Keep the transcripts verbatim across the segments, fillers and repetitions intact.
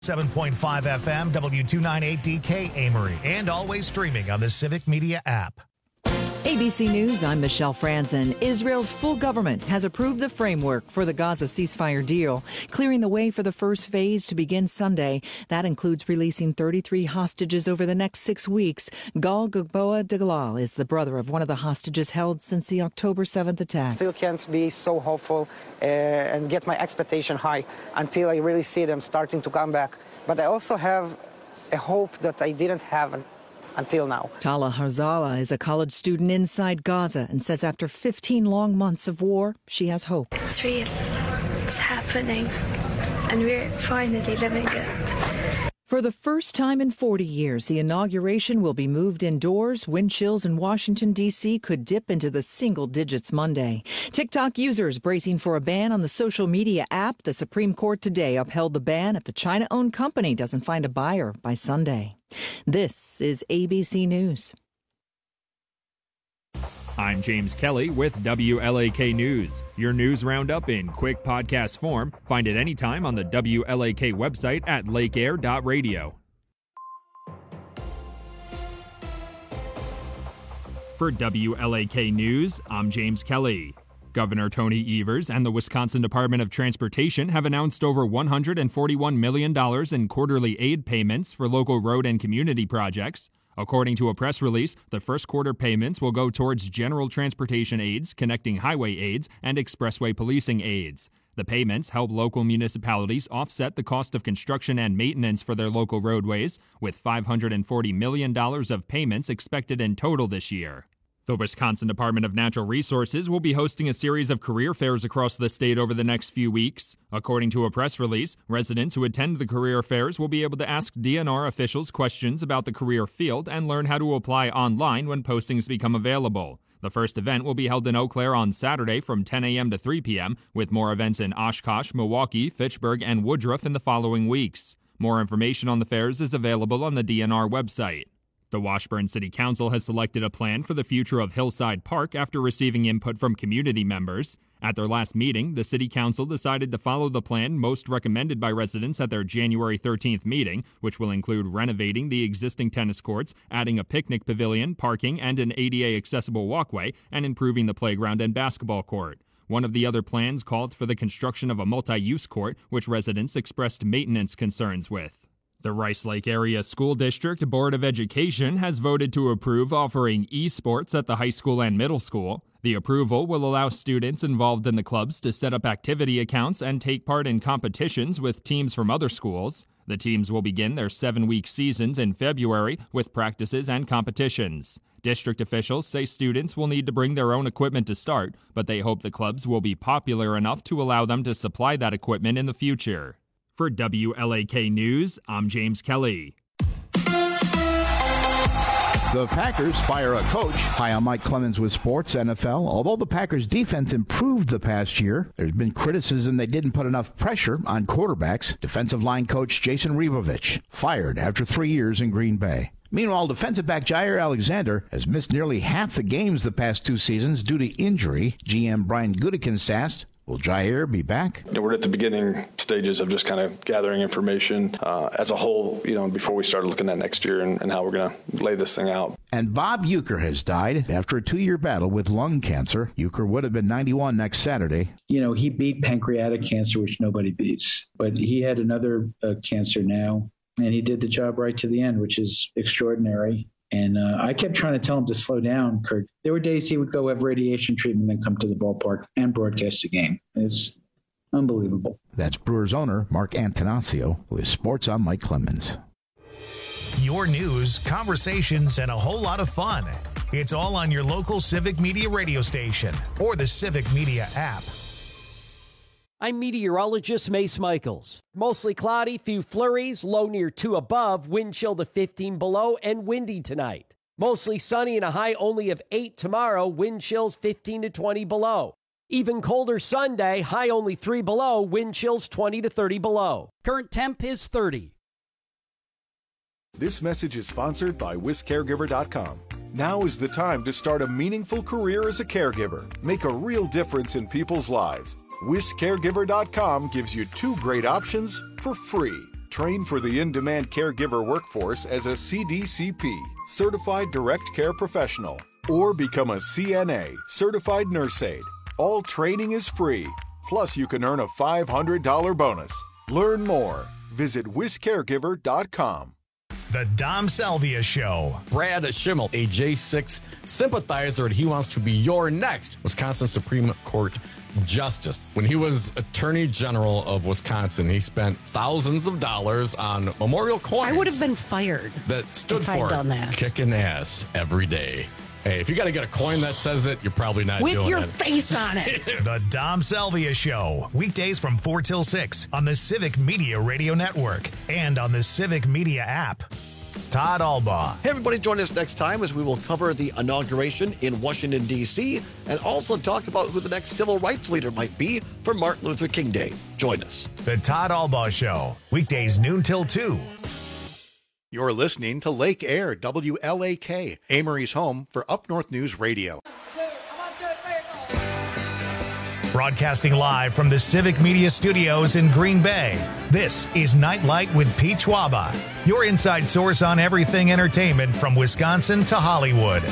seven point five F M, W two ninety-eight D K Amory, and always streaming on the Civic Media app. A B C News, I'm Michelle Franzen. Israel's full government has approved the framework for the Gaza ceasefire deal, clearing the way for the first phase to begin Sunday. That includes releasing thirty-three hostages over the next six weeks. Gal Gagboa Deglal is the brother of one of the hostages held since the October seventh attacks. Still can't be so hopeful uh, and get my expectation high until I really see them starting to come back. But I also have a hope that I didn't have until now. Tala Harzala is a college student inside Gaza and says after fifteen long months of war, she has hope. It's real. It's happening. And we're finally living it. For the first time in forty years, the inauguration will be moved indoors. Wind chills in Washington, D C could dip into the single digits Monday. TikTok users bracing for a ban on the social media app. The Supreme Court today upheld the ban if the China-owned company doesn't find a buyer by Sunday. This is A B C News. I'm James Kelly with W L A K News. Your news roundup in quick podcast form. Find it anytime on the W L A K website at lake air dot radio. For W L A K News, I'm James Kelly. Governor Tony Evers and the Wisconsin Department of Transportation have announced over one hundred forty-one million dollars in quarterly aid payments for local road and community projects. According to a press release, the first quarter payments will go towards general transportation aids, connecting highway aids, and expressway policing aids. The payments help local municipalities offset the cost of construction and maintenance for their local roadways, with five hundred forty million dollars of payments expected in total this year. The Wisconsin Department of Natural Resources will be hosting a series of career fairs across the state over the next few weeks. According to a press release, residents who attend the career fairs will be able to ask D N R officials questions about the career field and learn how to apply online when postings become available. The first event will be held in Eau Claire on Saturday from ten a.m. to three p.m., with more events in Oshkosh, Milwaukee, Fitchburg, and Woodruff in the following weeks. More information on the fairs is available on the D N R website. The Washburn City Council has selected a plan for the future of Hillside Park after receiving input from community members. At their last meeting, the City Council decided to follow the plan most recommended by residents at their January thirteenth meeting, which will include renovating the existing tennis courts, adding a picnic pavilion, parking, and an A D A-accessible walkway, and improving the playground and basketball court. One of the other plans called for the construction of a multi-use court, which residents expressed maintenance concerns with. The Rice Lake Area School District Board of Education has voted to approve offering esports at the high school and middle school. The approval will allow students involved in the clubs to set up activity accounts and take part in competitions with teams from other schools. The teams will begin their seven-week seasons in February with practices and competitions. District officials say students will need to bring their own equipment to start, but they hope the clubs will be popular enough to allow them to supply that equipment in the future. For W L A K News, I'm James Kelly. The Packers fire a coach. Hi, I'm Mike Clemens with Sports N F L. Although the Packers' defense improved the past year, there's been criticism they didn't put enough pressure on quarterbacks. Defensive line coach Jason Rebovich fired after three years in Green Bay. Meanwhile, defensive back Jair Alexander has missed nearly half the games the past two seasons due to injury. G M Brian Gutekunst asked, will Jair be back? You know, we're at the beginning stages of just kind of gathering information uh, as a whole, you know, before we start looking at next year and, and how we're going to lay this thing out. And Bob Uecker has died after a two-year battle with lung cancer. Uecker would have been ninety-one next Saturday. You know, he beat pancreatic cancer, which nobody beats. But he had another uh, cancer now, and he did the job right to the end, which is extraordinary. And uh, I kept trying to tell him to slow down, Kurt. There were days he would go have radiation treatment, then come to the ballpark and broadcast the game. It's unbelievable. That's Brewers owner Mark Antanasio with Sports on Mike Clemens. Your news, conversations, and a whole lot of fun. It's all on your local Civic Media radio station or the Civic Media app. I'm meteorologist Mace Michaels. Mostly cloudy, few flurries, low near two above, wind chill to fifteen below, and windy tonight. Mostly sunny and a high only of eight tomorrow, wind chills fifteen to twenty below. Even colder Sunday, high only three below, wind chills twenty to thirty below. Current temp is thirty. This message is sponsored by Wis Caregiver dot com. Now is the time to start a meaningful career as a caregiver. Make a real difference in people's lives. Wis Caregiver dot com gives you two great options for free. Train for the in-demand caregiver workforce as a C D C P, Certified Direct Care Professional, or become a C N A, Certified Nurse Aide. All training is free. Plus, you can earn a five hundred dollars bonus. Learn more. Visit wiscaregiver dot com. The Dom Salvia Show. Brad Schimmel, a J six sympathizer, and he wants to be your next Wisconsin Supreme Court Justice. When he was Attorney General of Wisconsin, he spent thousands of dollars on memorial coins. I would have been fired that stood if for I'd done that. Kicking ass every day. Hey, if you got to get a coin that says it, you're probably not With doing your it. face on it. The Dom Salvia Show. Weekdays from four till six on the Civic Media Radio Network and on the Civic Media app. Todd Albaugh. Hey, everybody, join us next time as we will cover the inauguration in Washington, D C, and also talk about who the next civil rights leader might be for Martin Luther King Day. Join us. The Todd Albaugh Show. Weekdays noon till two. You're listening to Lake Air, W L A K, Amory's home for Up North News Radio. Broadcasting live from the Civic Media Studios in Green Bay, this is Nightlight with Pete Schwaba, your inside source on everything entertainment from Wisconsin to Hollywood.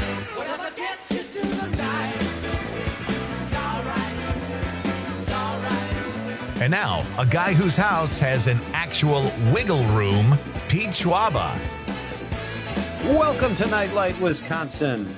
And now, a guy whose house has an actual wiggle room, Pete Schwaba. Welcome to Nightlight, Wisconsin.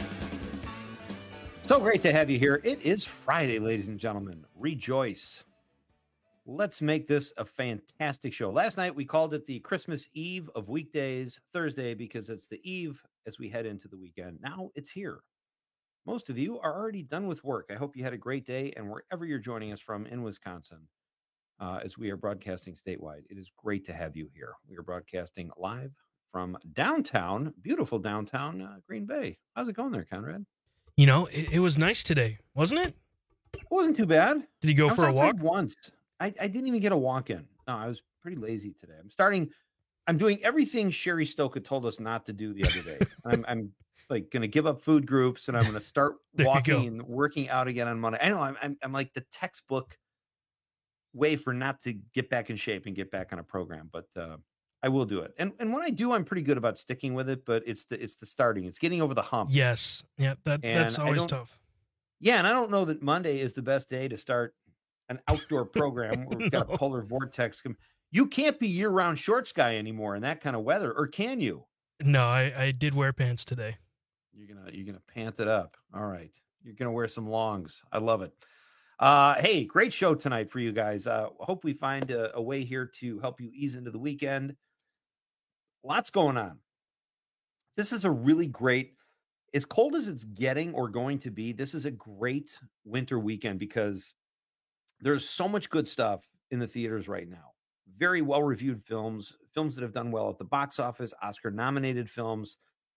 So great to have you here. It is Friday, ladies and gentlemen. Rejoice. Let's make this a fantastic show. Last night, we called it the Christmas Eve of weekdays, Thursday, because it's the eve as we head into the weekend. Now it's here. Most of you are already done with work. I hope you had a great day, and wherever you're joining us from in Wisconsin, uh, as we are broadcasting statewide, it is great to have you here. We are broadcasting live from downtown, beautiful downtown uh, Green Bay. How's it going there, Conrad? You know, it, it was nice today, wasn't it? It wasn't too bad. Did you go I for a walk? Once. I, I didn't even get a walk in. No, I was pretty lazy today. I'm starting, I'm doing everything Sherry Stoka told us not to do the other day. I'm, I'm like going to give up food groups and I'm going to start walking and working out again on Monday. I know I'm, I'm, I'm like the textbook way for not to get back in shape and get back on a program, but uh, I will do it. And and when I do, I'm pretty good about sticking with it, but it's the, it's the starting, it's getting over the hump. Yes. Yeah. That, that's always tough. Yeah. And I don't know that Monday is the best day to start an outdoor program where we've got no. a polar vortex. You can't be year-round shorts guy anymore in that kind of weather, or can you? No, I, I did wear pants today. You're gonna you're gonna pant it up. All right, you're gonna wear some longs. I love it. Uh, hey, great show tonight for you guys. Uh, hope we find a, a way here to help you ease into the weekend. Lots going on. This is a really great. As cold as it's getting or going to be, this is a great winter weekend because there's so much good stuff in the theaters right now. Very well-reviewed films, films that have done well at the box office, Oscar-nominated films.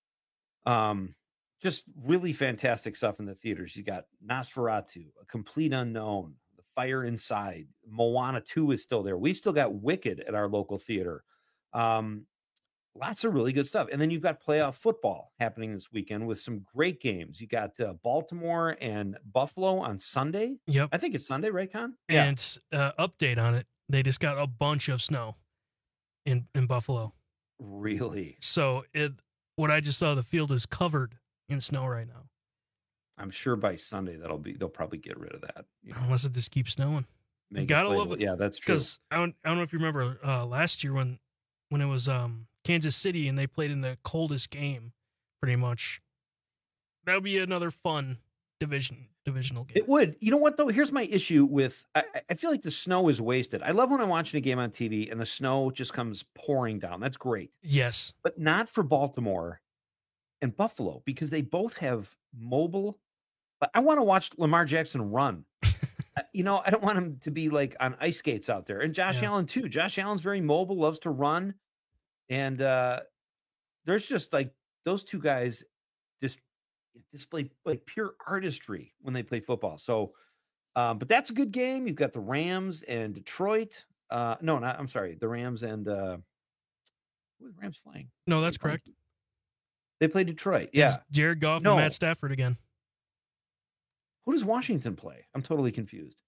Um, just really fantastic stuff in the theaters. You got Nosferatu, A Complete Unknown, The Fire Inside, Moana two is still there. We've still got Wicked at our local theater. Um, lots of really good stuff. And then you've got playoff football happening this weekend with some great games. You got uh, Baltimore and Buffalo on Sunday. Yep. I think it's Sunday, right, Con? And yeah. uh, update on it. They just got a bunch of snow in, in Buffalo. Really? So it, what I just saw, the field is covered in snow right now. I'm sure by Sunday that'll be, they'll probably get rid of that. You know? Unless it just keeps snowing. Make you gotta it love it. Yeah, that's true. Because I don't, I don't know if you remember uh, last year when, when it was um, Kansas City and they played in the coldest game, pretty much. That would be another fun division divisional game. It would. You know what, though? Here's my issue with, I, I feel like the snow is wasted. I love when I'm watching a game on T V and the snow just comes pouring down. That's great. Yes. But not for Baltimore and Buffalo because they both have mobile. I want to watch Lamar Jackson run. You know, I don't want him to be like on ice skates out there. And Josh yeah. Allen, too. Josh Allen's very mobile, loves to run. And uh, there's just like those two guys just display like pure artistry when they play football. So, um, but that's a good game. You've got the Rams and Detroit. Uh, no, not, I'm sorry. The Rams and uh, who are the Rams playing? No, that's correct. They play Detroit. Yeah. It's Jared Goff no. and Matt Stafford again. Who does Washington play? I'm totally confused.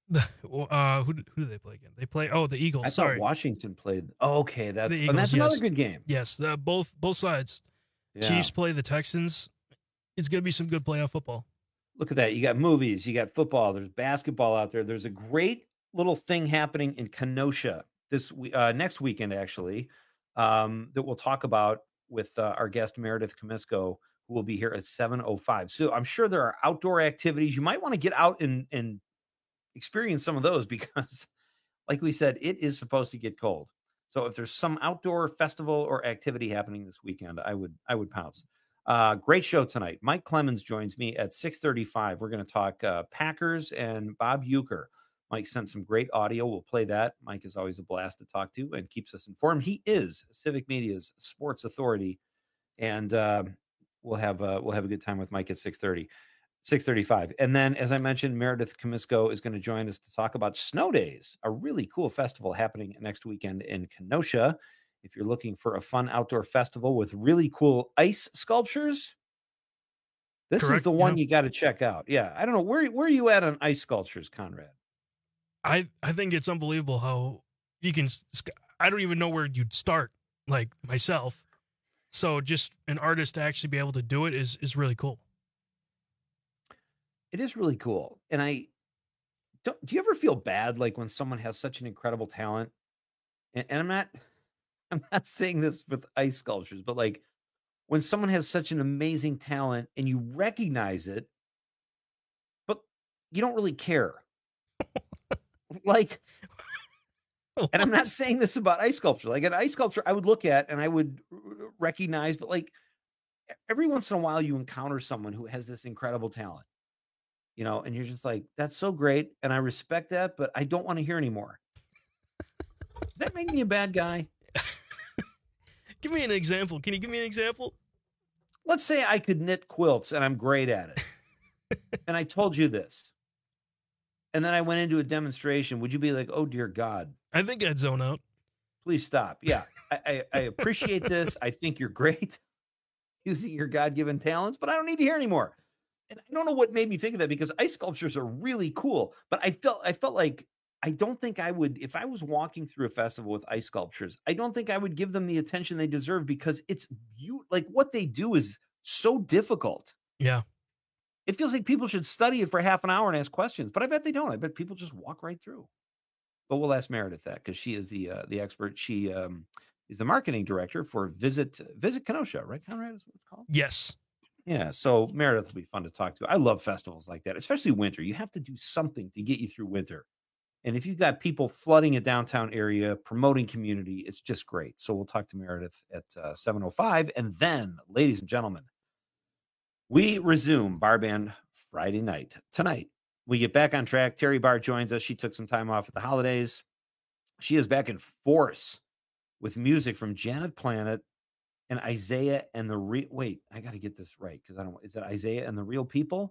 uh, who who do they play again? They play oh the Eagles. I Sorry, thought Washington played. Oh, okay, that's the and Eagles, that's another yes. good game. Yes, uh, both both sides. Yeah. Chiefs play the Texans. It's going to be some good playoff football. Look at that. You got movies, you got football, there's basketball out there. There's a great little thing happening in Kenosha this uh, next weekend, actually, um, that we'll talk about with uh, our guest, Meredith Comisco, who will be here at seven oh five. So I'm sure there are outdoor activities. You might want to get out and, and experience some of those because, like we said, it is supposed to get cold. So if there's some outdoor festival or activity happening this weekend, I would I would pounce. Uh, great show tonight. Mike Clemens joins me at six thirty-five. We're going to talk uh, Packers and Bob Uecker. Mike sent some great audio. We'll play that. Mike is always a blast to talk to and keeps us informed. He is Civic Media's sports authority, and uh, we'll have uh, we'll have a good time with Mike at six thirty, six thirty-five. And then, as I mentioned, Meredith Comisco is going to join us to talk about Snow Days, a really cool festival happening next weekend in Kenosha. If you're looking for a fun outdoor festival with really cool ice sculptures, this Correct, is the one yeah. you got to check out. Yeah, I don't know where where are you at on ice sculptures, Conrad? I I think it's unbelievable how you can. I don't even know where you'd start, like myself. So just an artist to actually be able to do it is is really cool. It is really cool, and I don't. Do you ever feel bad like when someone has such an incredible talent? And, and I'm not. I'm not saying this with ice sculptures, but like when someone has such an amazing talent and you recognize it, but you don't really care. Like, and I'm not saying this about ice sculpture. Like an ice sculpture, I would look at and I would recognize, but like every once in a while you encounter someone who has this incredible talent, you know, and you're just like, that's so great. And I respect that, but I don't want to hear anymore. Does that make me a bad guy? Give me an example. Can you give me an example? Let's say I could knit quilts and I'm great at it. And I told you this. And then I went into a demonstration. Would you be like, oh, dear God? I think I'd zone out. Please stop. Yeah, I, I, I appreciate this. I think you're great using your God-given talents, but I don't need to hear anymore. And I don't know what made me think of that because ice sculptures are really cool. But I felt I felt like I don't think I would, if I was walking through a festival with ice sculptures, I don't think I would give them the attention they deserve because it's you like what they do is so difficult. Yeah. It feels like people should study it for half an hour and ask questions, but I bet they don't. I bet people just walk right through. But we'll ask Meredith that because she is the uh, the expert. She um, is the marketing director for Visit Visit Kenosha, right, Conrad? Is what it's called? Yes. Yeah. So Meredith will be fun to talk to. I love festivals like that, especially winter. You have to do something to get you through winter. And if you've got people flooding a downtown area, promoting community, it's just great. So we'll talk to Meredith at uh, seven oh five. And then, ladies and gentlemen, we resume Bar Band Friday night. Tonight, we get back on track. Terry Barr joins us. She took some time off at the holidays. She is back in force with music from Janet Planet and Isaiah and the Real... Wait, I got to get this right because I don't... Is it Isaiah and the Real People?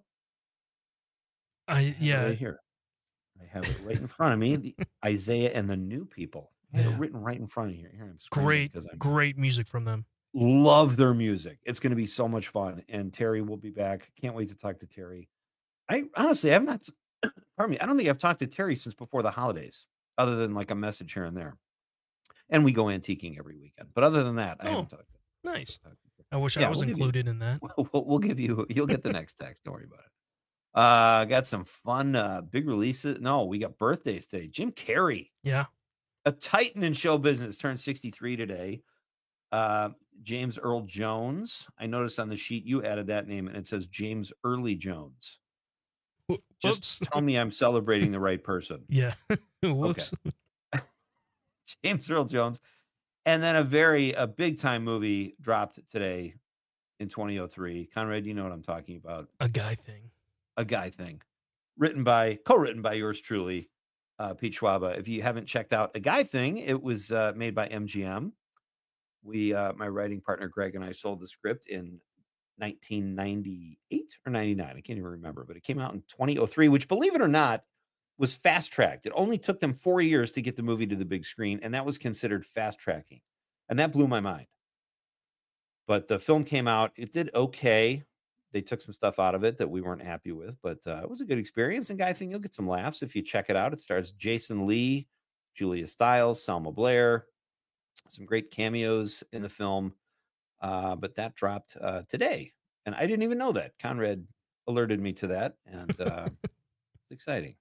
I Yeah. Right here. I have it right in front of me. The Isaiah and the New People. I have Yeah. it written right in front of you. Here I'm Great, I'm, great music from them. Love their music. It's going to be so much fun. And Terry will be back. Can't wait to talk to Terry. I honestly, I have not, pardon me, I don't think I've talked to Terry since before the holidays, other than like a message here and there. And we go antiquing every weekend. But other than that, I Oh, haven't talked to Nice. I wish Yeah, I was we'll give you- included in that. We'll, we'll give you, you'll get the next text. Don't worry about it. Uh, got some fun, uh, big releases. No, we got birthdays today. Jim Carrey, Yeah. a titan in show business, turned sixty-three today. Uh, James Earl Jones. I noticed on the sheet you added that name and it says James Early Jones. Just tell me I'm celebrating the right person. Yeah. Whoops. Okay. James Earl Jones. And then a very, a big time movie dropped today in twenty oh three. Conrad, you know what I'm talking about. A guy thing. A Guy Thing. Written by, co-written by yours truly, uh, Pete Schwaba. If you haven't checked out A Guy Thing, it was uh, made by M G M. We, uh, my writing partner Greg and I sold the script in nineteen ninety-eight or ninety-nine. I can't even remember, but it came out in twenty oh three, which, believe it or not, was fast-tracked. It only took them four years to get the movie to the big screen, and that was considered fast-tracking. And that blew my mind. But the film came out. It did okay. they took some stuff out of it that we weren't happy with, but uh, it was a good experience. And Guy, I think you'll get some laughs if you check it out. It stars Jason Lee, Julia Stiles, Selma Blair, some great cameos in the film. Uh, but that dropped uh, today, and I didn't even know that. Conrad alerted me to that, and uh, it's exciting.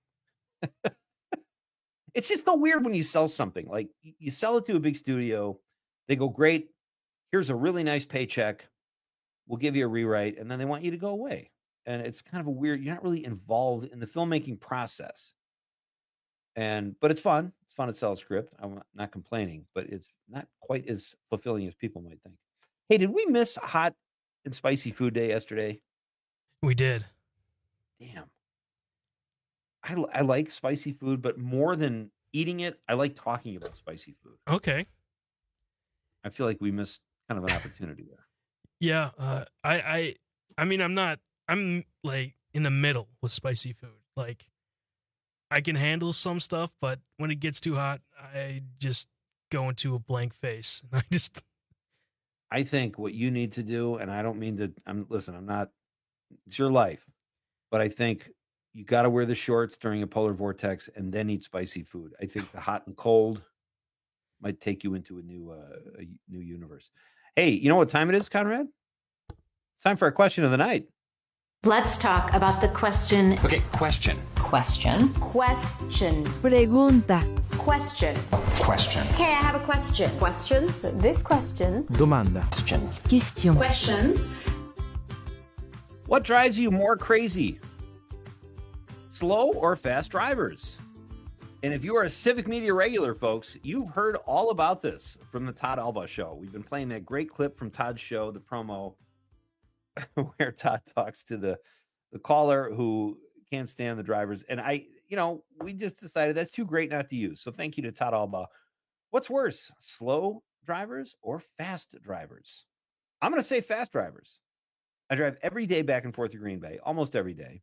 It's just so weird when you sell something. Like, you sell it to a big studio, they go, great, here's a really nice paycheck, we'll give you a rewrite, and then they want you to go away. And it's kind of a weird, you're not really involved in the filmmaking process. And but it's fun. It's fun to sell a script. I'm not complaining, but it's not quite as fulfilling as people might think. Hey, did we miss hot and spicy food day yesterday? We did. Damn. I, I like spicy food, but more than eating it, I like talking about spicy food. Okay. I feel like we missed kind of an opportunity there. Yeah. Uh, I, I, I mean, I'm not, I'm like in the middle with spicy food. Like, I can handle some stuff, but when it gets too hot, I just go into a blank face. I just, I think what you need to do, and I don't mean to, I'm listen, I'm not, it's your life, but I think you got to wear the shorts during a polar vortex and then eat spicy food. I think the hot and cold might take you into a new, uh, a new universe. Hey, you know what time it is, Conrad? It's time for our question of the night. Let's talk about the question. Okay, question. Question. Question. Pregunta. Question. Question. Hey, I have a question. Questions? This question. Domanda. Question. Question. Questions. What drives you more crazy? Slow or fast drivers? And if you are a Civic Media regular, folks, you've heard all about this from the Todd Alba show. We've been playing that great clip from Todd's show, the promo, where Todd talks to the, the caller who can't stand the drivers. And I, you know, we just decided that's too great not to use. So thank you to Todd Alba. What's worse, slow drivers or fast drivers? I'm going to say fast drivers. I drive every day back and forth to Green Bay, almost every day.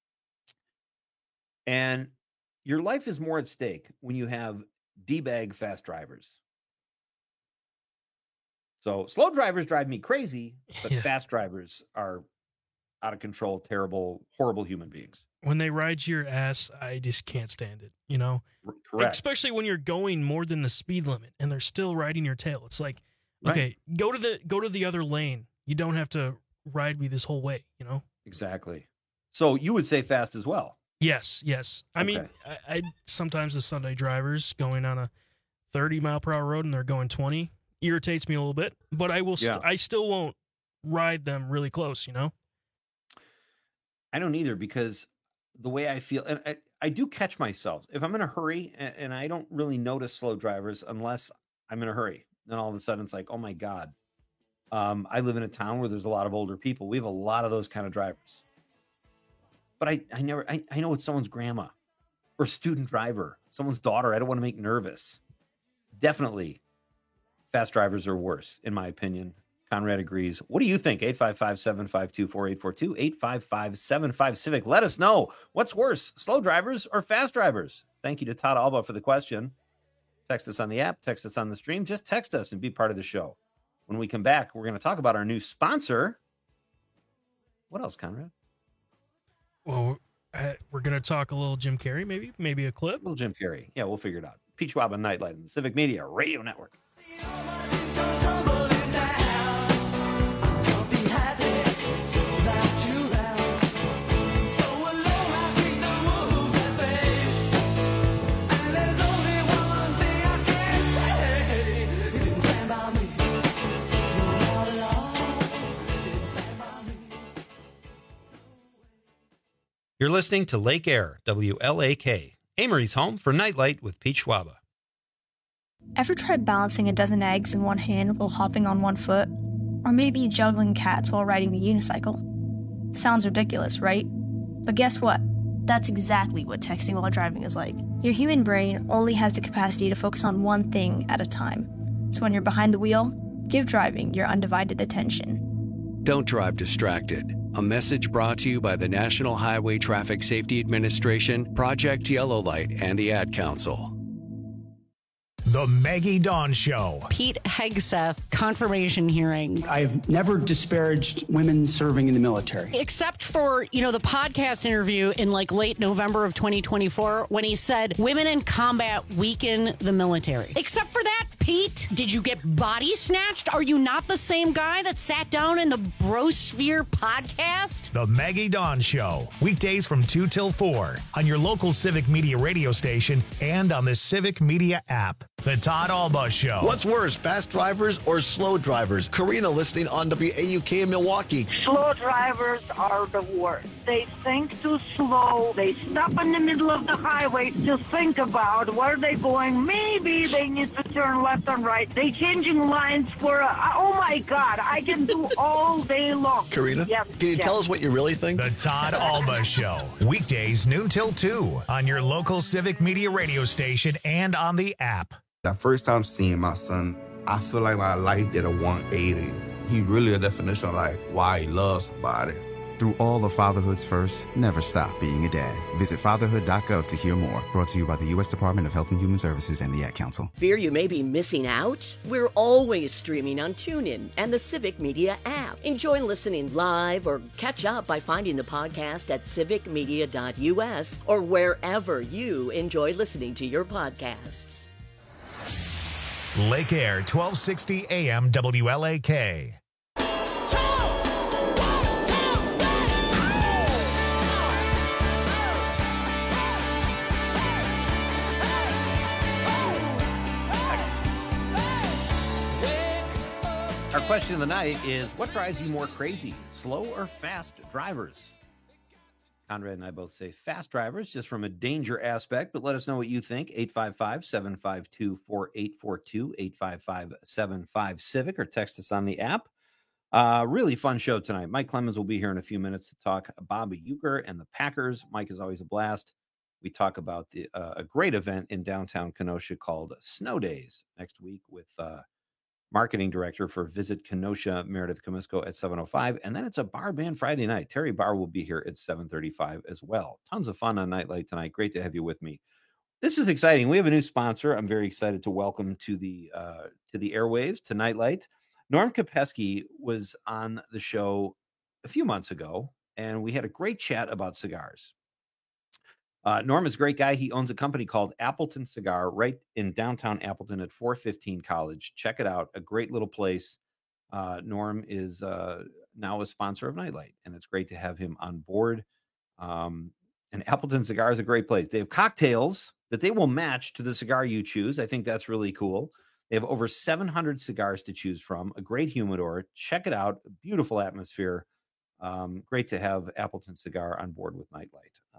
And your life is more at stake when you have D-bag fast drivers. So slow drivers drive me crazy, but yeah. Fast drivers are out of control, terrible, horrible human beings. When they ride your ass, I just can't stand it, you know? Correct. Especially when you're going more than the speed limit and they're still riding your tail. It's like, okay, right. go to the go to the other lane. You don't have to ride me this whole way, you know? Exactly. So you would say fast as well. Yes, yes. I okay. mean, I, I sometimes the Sunday drivers going on a thirty mile per hour road and they're going twenty irritates me a little bit, but I will. St- yeah. I still won't ride them really close. You know. I don't either, because the way I feel, and I, I do catch myself if I'm in a hurry, and, and I don't really notice slow drivers unless I'm in a hurry. Then all of a sudden it's like, oh my god. Um, I live in a town where there's a lot of older people. We have a lot of those kind of drivers. But I, I never, I, I know it's someone's grandma or student driver, someone's daughter. I don't want to make nervous. Definitely fast drivers are worse, in my opinion. Conrad agrees. What do you think? eight five five, seven five two, four eight four two, eight five five, seven five Civic. Let us know. What's worse, slow drivers or fast drivers? Thank you to Todd Alba for the question. Text us on the app, text us on the stream. Just text us and be part of the show. When we come back, we're going to talk about our new sponsor. What else, Conrad? Well, uh, we're going to talk a little Jim Carrey, maybe, maybe a clip. A little Jim Carrey. Yeah, we'll figure it out. Peach Wabba Nightlight on the Civic Media Radio Network. You're listening to Lake Air, W L A K, Amory's home for Nightlight with Pete Schwaba. Ever tried balancing a dozen eggs in one hand while hopping on one foot? Or maybe juggling cats while riding a unicycle? Sounds ridiculous, right? But guess what? That's exactly what texting while driving is like. Your human brain only has the capacity to focus on one thing at a time. So when you're behind the wheel, give driving your undivided attention. Don't drive distracted. A message brought to you by the National Highway Traffic Safety Administration, Project Yellow Light, and the Ad Council. The Maggie Dawn Show. Pete Hegseth confirmation hearing. I've never disparaged women serving in the military. Except for, you know, the podcast interview in like late November of twenty twenty-four when he said women in combat weaken the military. Except for that, Pete, did you get body snatched? Are you not the same guy that sat down in the Brosphere podcast? The Maggie Dawn Show. Weekdays from two till four on your local Civic Media radio station and on the Civic Media app. The Todd Alba Show. What's worse, fast drivers or slow drivers? Karina listening on W A U K in Milwaukee. Slow drivers are the worst. They think too slow. They stop in the middle of the highway to think about where they're going. Maybe they need to turn left and right. They changing lines for, a, oh my God, I can do all day long. Karina, yep, can you yep. tell us what you really think? The Todd Alba Show. Weekdays noon till two on your local Civic Media radio station and on the app. The first time seeing my son, I feel like my life did a one eighty. He really a definition of like why he loves somebody. Through all of fatherhood's first, never stop being a dad. Visit fatherhood dot gov to hear more. Brought to you by the U S Department of Health and Human Services and the Ad Council. Fear you may be missing out? We're always streaming on TuneIn and the Civic Media app. Enjoy listening live or catch up by finding the podcast at civic media dot u s or wherever you enjoy listening to your podcasts. Lake Air, twelve sixty A M W L A K. Our question of the night is, what drives you more crazy, slow or fast drivers? Conrad and I both say fast drivers, just from a danger aspect, but let us know what you think. eight five five, seven five two, four eight four two, eight five five, seven five, Civic, or text us on the app. Uh, really fun show tonight. Mike Clemens will be here in a few minutes to talk Bobby Uecker and the Packers. Mike is always a blast. We talk about the uh, a great event in downtown Kenosha called Snow Days next week with uh, marketing director for Visit Kenosha, Meredith Comisco, at seven oh five. And then it's a bar band Friday night. Terry Barr will be here at seven thirty-five as well. Tons of fun on Nightlight tonight. Great to have you with me. This is exciting. We have a new sponsor. I'm very excited to welcome to the uh, to the airwaves, to Nightlight. Norm Kopecky was on the show a few months ago, and we had a great chat about cigars. Uh, Norm is a great guy. He owns a company called Appleton Cigar right in downtown Appleton at four fifteen College. Check it out. A great little place. Uh, Norm is uh, now a sponsor of Nightlight, and it's great to have him on board. Um, and Appleton Cigar is a great place. They have cocktails that they will match to the cigar you choose. I think that's really cool. They have over seven hundred cigars to choose from, a great humidor. Check it out. A beautiful atmosphere. Um, great to have Appleton Cigar on board with Nightlight. Um,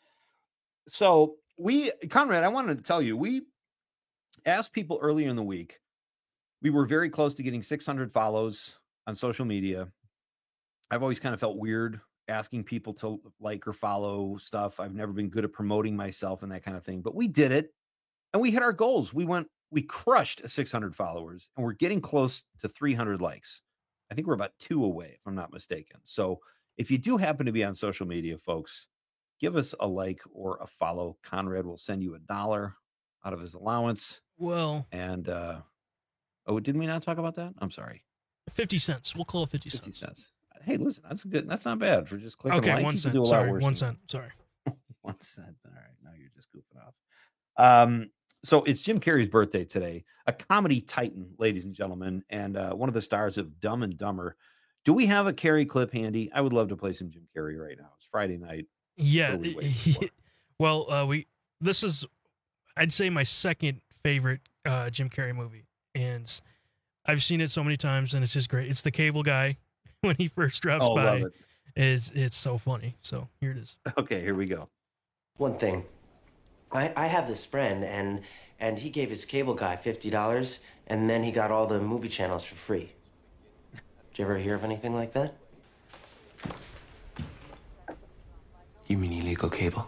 So we, Conrad, I wanted to tell you, we asked people earlier in the week. We were very close to getting six hundred follows on social media. I've always kind of felt weird asking people to like or follow stuff. I've never been good at promoting myself and that kind of thing, but we did it and we hit our goals. We went, we crushed six hundred followers and we're getting close to three hundred likes. I think we're about two away, if I'm not mistaken. So if you do happen to be on social media, folks, give us a like or a follow. Conrad will send you a dollar out of his allowance. Well, and uh, oh, didn't we not talk about that? I'm sorry. fifty cents. We'll call it fifty, fifty cents. cents. Hey, listen, that's good. That's not bad for just clicking Okay, a like. one You can cent. do a lot Sorry, worse one than cent. Sorry. One cent. All right. Now you're just goofing off. Um, so it's Jim Carrey's birthday today, a comedy titan, ladies and gentlemen, and uh, one of the stars of Dumb and Dumber. Do we have a Carrey clip handy? I would love to play some Jim Carrey right now. It's Friday night. Yeah. Well, uh, we this is, I'd say, my second favorite uh, Jim Carrey movie, and I've seen it so many times, and it's just great. It's The Cable Guy when he first drops Oh, by. love it. It's it's so funny. So here it is. Okay, here we go. One thing. I, I have this friend, and and he gave his cable guy fifty dollars, and then he got all the movie channels for free. Did you ever hear of anything like that? You mean illegal cable?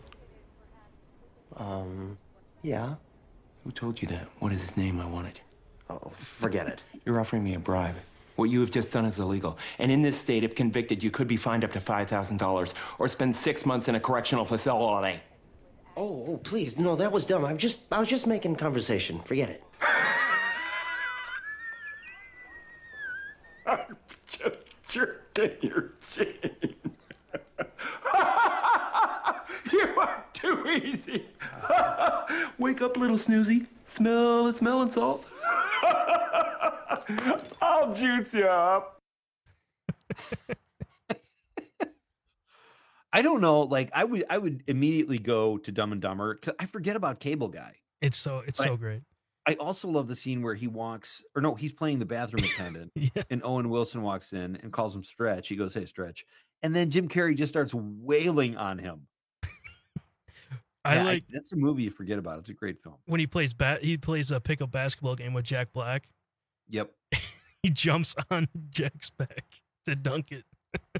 Um, yeah. Who told you that? What is his name? I want it. Oh, forget it. You're offering me a bribe. What you have just done is illegal. And in this state, if convicted, you could be fined up to five thousand dollars or spend six months in a correctional facility. Oh, oh, please, no, that was dumb. I'm just, I was just making conversation. Forget it. I'm just jerking your chin. You are too easy. Wake up, little snoozy. Smell the smelling salt. I'll juice you up. I don't know. Like I would, I would immediately go to Dumb and Dumber. 'Cause I forget about Cable Guy. It's so, it's But so great. I also love the scene where he walks, or no, he's playing the bathroom attendant, Yeah. and Owen Wilson walks in and calls him Stretch. He goes, "Hey, Stretch," and then Jim Carrey just starts wailing on him. I Yeah, like that's a movie you forget about. It's a great film. when he plays bat. He plays a pickup basketball game with Jack Black. Yep. He jumps on Jack's back to dunk it.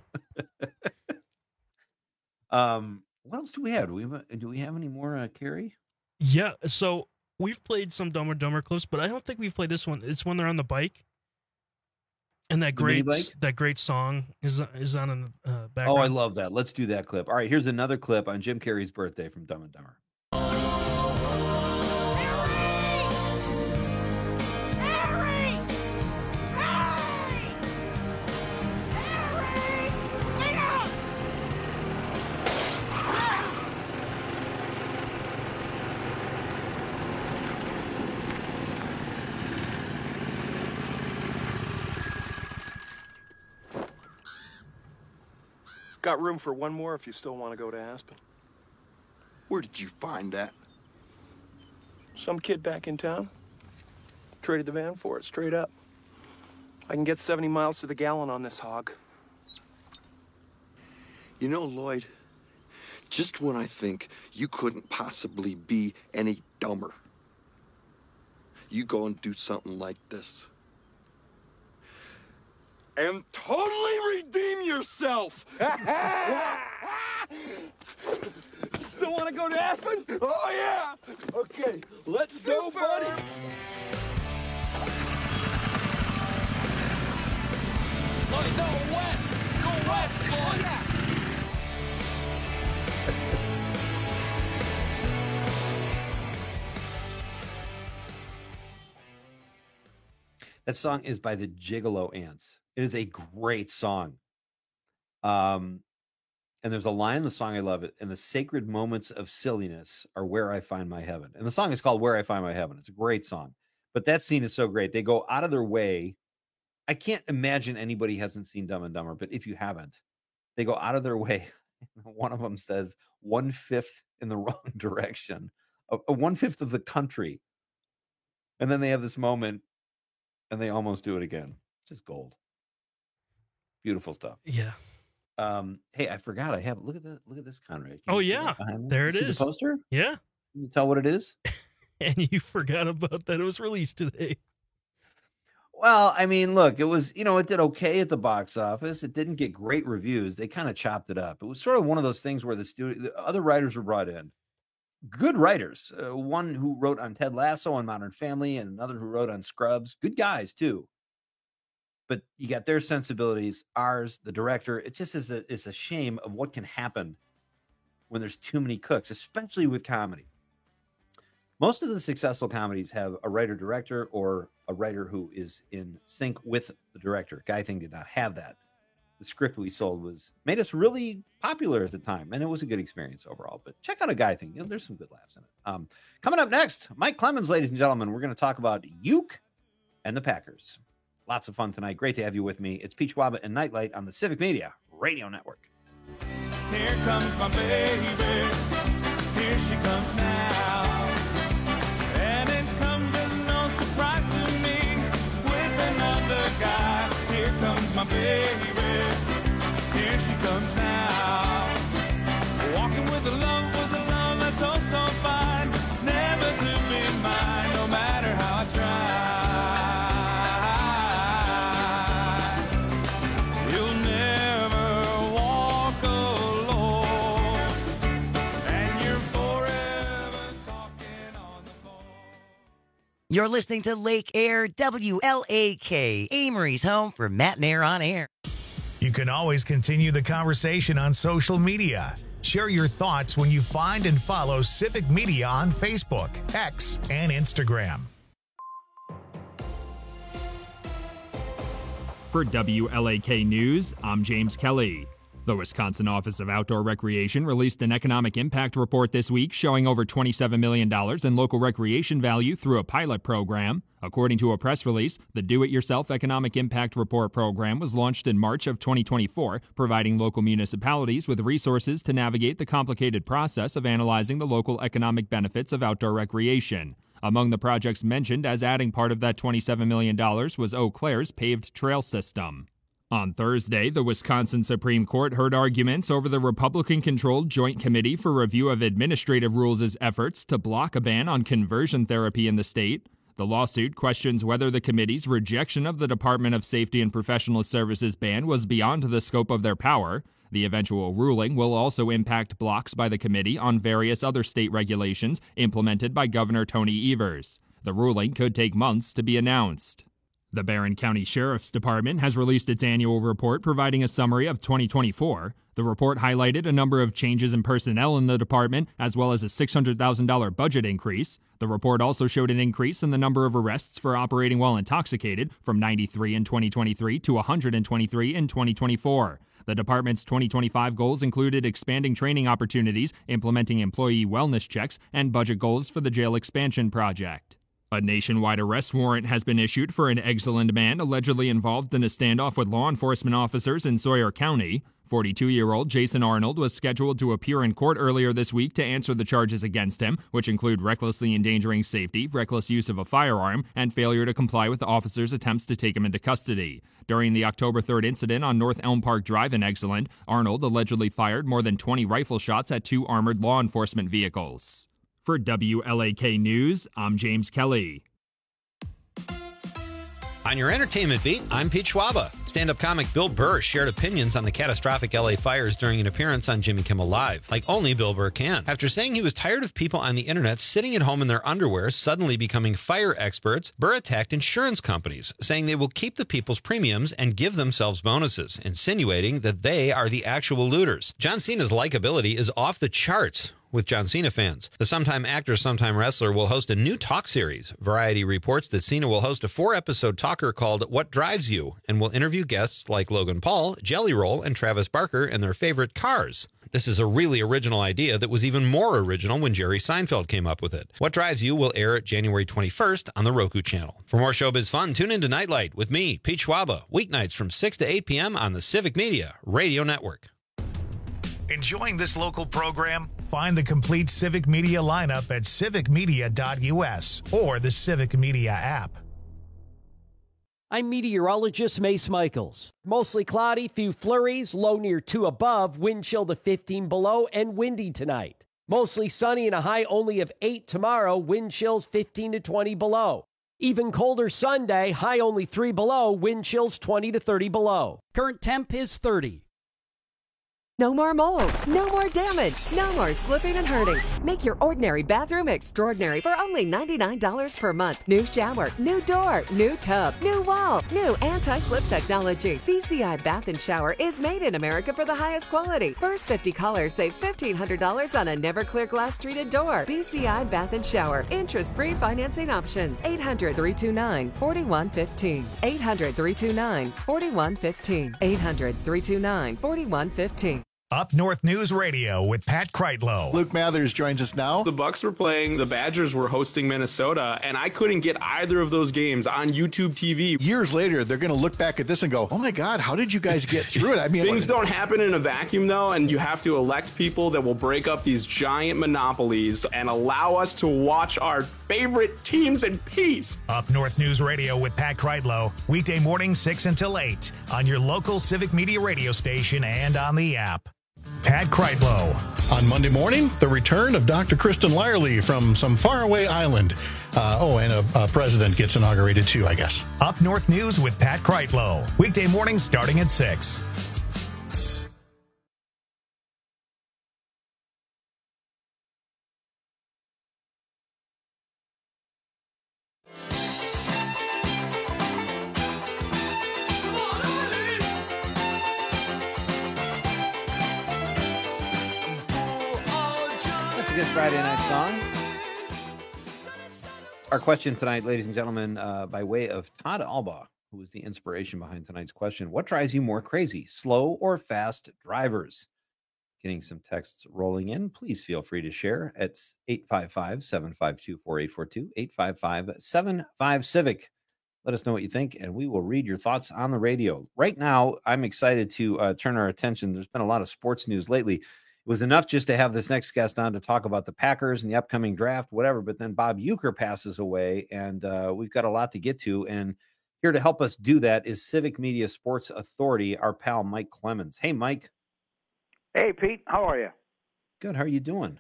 Um, what else do we have? Do we have, do we have any more uh, Carrie? Yeah. So we've played some Dumb and Dumber clips, but I don't think we've played this one. It's when they're on the bike, and that The mini great bike? that great song is is on in the uh, Oh, background. I love that. Let's do that clip. All right, here's another clip on Jim Carrey's birthday from Dumb and Dumber. Got room for one more if you still want to go to Aspen. Where did you find that? Some kid back in town. Traded the van for it, straight up. I can get seventy miles to the gallon on this hog. You know, Lloyd, just when I think you couldn't possibly be any dumber, you go and do something like this. And totally redeem yourself! Still want to go to Aspen? Oh, yeah! Okay, let's go, buddy! Lloyd, no, west! Go west, Lloyd! That song is by the Gigolo Ants. It is a great song. Um, and there's a line in the song, I love it. And the sacred moments of silliness are where I find my heaven. And the song is called Where I Find My Heaven. It's a great song. But that scene is so great. They go out of their way. I can't imagine anybody hasn't seen Dumb and Dumber, but if you haven't, they go out of their way. One of them says one fifth in the wrong direction, a, a one fifth of the country. And then they have this moment and they almost do it again. It's just gold. Beautiful stuff. Yeah. Um, hey, I forgot. I have look at the look at this, Conrad. Can Oh you see yeah, that behind me? there You it see is. The poster. Yeah. Can you tell what it is? And you forgot about that. It was released today. Well, I mean, look, it was, you know, it did okay at the box office. It didn't get great reviews. They kind of chopped it up. It was sort of one of those things where the studio, the other writers were brought in. Good writers. Uh, one who wrote on Ted Lasso and Modern Family, and another who wrote on Scrubs. Good guys too. But you got their sensibilities, ours, the director. It just is a, it's a shame of what can happen when there's too many cooks, especially with comedy. Most of the successful comedies have a writer-director or a writer who is in sync with the director. Guy Thing did not have that. The script we sold was made us really popular at the time, and it was a good experience overall. But check out A Guy Thing. You know, there's some good laughs in it. Um, coming up next, Mike Clemens, ladies and gentlemen. We're going to talk about Uke and the Packers. Lots of fun tonight. Great to have you with me. It's Peach Waba and Nightlight on the Civic Media Radio Network. Here comes my baby. Here she comes now. And it comes as no surprise to me with another guy. Here comes my baby. Here she comes now. Walking with a love, with a love that's oh so fine. Never to be mine, no matter how I try. You'll never walk alone. And you're forever talking on the phone. You're listening to Lake Air W L A K, Amory's home for Matt and Air on Air. You can always continue the conversation on social media. Share your thoughts when you find and follow Civic Media on Facebook, X, and Instagram. For W L A K News, I'm James Kelly. The Wisconsin Office of Outdoor Recreation released an economic impact report this week showing over twenty-seven million dollars in local recreation value through a pilot program. According to a press release, the Do-It-Yourself Economic Impact Report program was launched in March of twenty twenty-four, providing local municipalities with resources to navigate the complicated process of analyzing the local economic benefits of outdoor recreation. Among the projects mentioned as adding part of that twenty-seven million dollars was Eau Claire's paved trail system. On Thursday, the Wisconsin Supreme Court heard arguments over the Republican-controlled Joint Committee for Review of Administrative Rules' efforts to block a ban on conversion therapy in the state. The lawsuit questions whether the committee's rejection of the Department of Safety and Professional Services ban was beyond the scope of their power. The eventual ruling will also impact blocks by the committee on various other state regulations implemented by Governor Tony Evers. The ruling could take months to be announced. The Barron County Sheriff's Department has released its annual report providing a summary of twenty twenty-four. The report highlighted a number of changes in personnel in the department, as well as a six hundred thousand dollars budget increase. The report also showed an increase in the number of arrests for operating while intoxicated from ninety-three in twenty twenty-three to one hundred twenty-three in twenty twenty-four. The department's twenty twenty-five goals included expanding training opportunities, implementing employee wellness checks, and budget goals for the jail expansion project. A nationwide arrest warrant has been issued for an Exeland man allegedly involved in a standoff with law enforcement officers in Sawyer County. forty-two-year-old Jason Arnold was scheduled to appear in court earlier this week to answer the charges against him, which include recklessly endangering safety, reckless use of a firearm, and failure to comply with the officers' attempts to take him into custody. During the October third incident on North Elm Park Drive in Exeland, Arnold allegedly fired more than twenty rifle shots at two armored law enforcement vehicles. For W L A K News, I'm James Kelly. On your entertainment beat, I'm Pete Schwaba. Stand-up comic Bill Burr shared opinions on the catastrophic L A fires during an appearance on Jimmy Kimmel Live, like only Bill Burr can. After saying he was tired of people on the internet sitting at home in their underwear suddenly becoming fire experts, Burr attacked insurance companies, saying they will keep the people's premiums and give themselves bonuses, insinuating that they are the actual looters. John Cena's likability is off the charts with John Cena fans. The sometime actor, sometime wrestler will host a new talk series. Variety reports that Cena will host a four-episode talker called What Drives You and will interview guests like Logan Paul, Jelly Roll, and Travis Barker and their favorite cars. This is a really original idea that was even more original when Jerry Seinfeld came up with it. What Drives You will air January twenty-first on the Roku channel. For more showbiz fun, tune in to Nightlight with me, Pete Schwaba, weeknights from six to eight p.m. on the Civic Media Radio Network. Enjoying this local program? Find the complete Civic Media lineup at civic media dot u s or the Civic Media app. I'm meteorologist Mace Michaels. Mostly cloudy, few flurries, low near two above, wind chill to fifteen below, and windy tonight. Mostly sunny and a high only of eight tomorrow, wind chills fifteen to twenty below. Even colder Sunday, high only three below, wind chills twenty to thirty below. Current temp is thirty. No more mold, no more damage, no more slipping and hurting. Make your ordinary bathroom extraordinary for only ninety-nine dollars per month. New shower, new door, new tub, new wall, new anti-slip technology. B C I Bath and Shower is made in America for the highest quality. First fifty callers save fifteen hundred dollars on a never clear glass treated door. B C I Bath and Shower. Interest-free financing options. eight hundred, three two nine, four one one five. eight hundred, three two nine, four one one five. eight hundred, three two nine, four one one five. Up North News Radio with Pat Kreitlow. Luke Mathers joins us now. The Bucks were playing, the Badgers were hosting Minnesota, and I couldn't get either of those games on YouTube T V. Years later, they're going to look back at this and go, oh my God, how did you guys get through it? I mean, things don't happen in a vacuum, though, and you have to elect people that will break up these giant monopolies and allow us to watch our favorite teams in peace. Up North News Radio with Pat Kreitlow, weekday morning six until eight on your local Civic Media radio station and on the app. Pat Kreitlow. On Monday morning, the return of Doctor Kristen Lyerly from some faraway island. Uh, oh, and a, a president gets inaugurated too, I guess. Up North News with Pat Kreitlow. Weekday mornings starting at six. Friday night song. Our question tonight, ladies and gentlemen, uh, by way of Todd Albaugh. who was the inspiration behind tonight's question. What drives you more crazy, slow or fast drivers? Getting some texts rolling in. Please feel free to share. It's eight five five, seven five two, four eight four two, eight five five, seven five, Civic. Let us know what you think, and we will read your thoughts on the radio. Right now, I'm excited to uh, turn our attention. There's been a lot of sports news lately. It was enough just to have this next guest on to talk about the Packers and the upcoming draft, whatever, but then Bob Uecker passes away, and uh, we've got a lot to get to, and here to help us do that is Civic Media Sports Authority, our pal Mike Clemens. Hey, Mike. Hey, Pete. How are you? Good. How are you doing?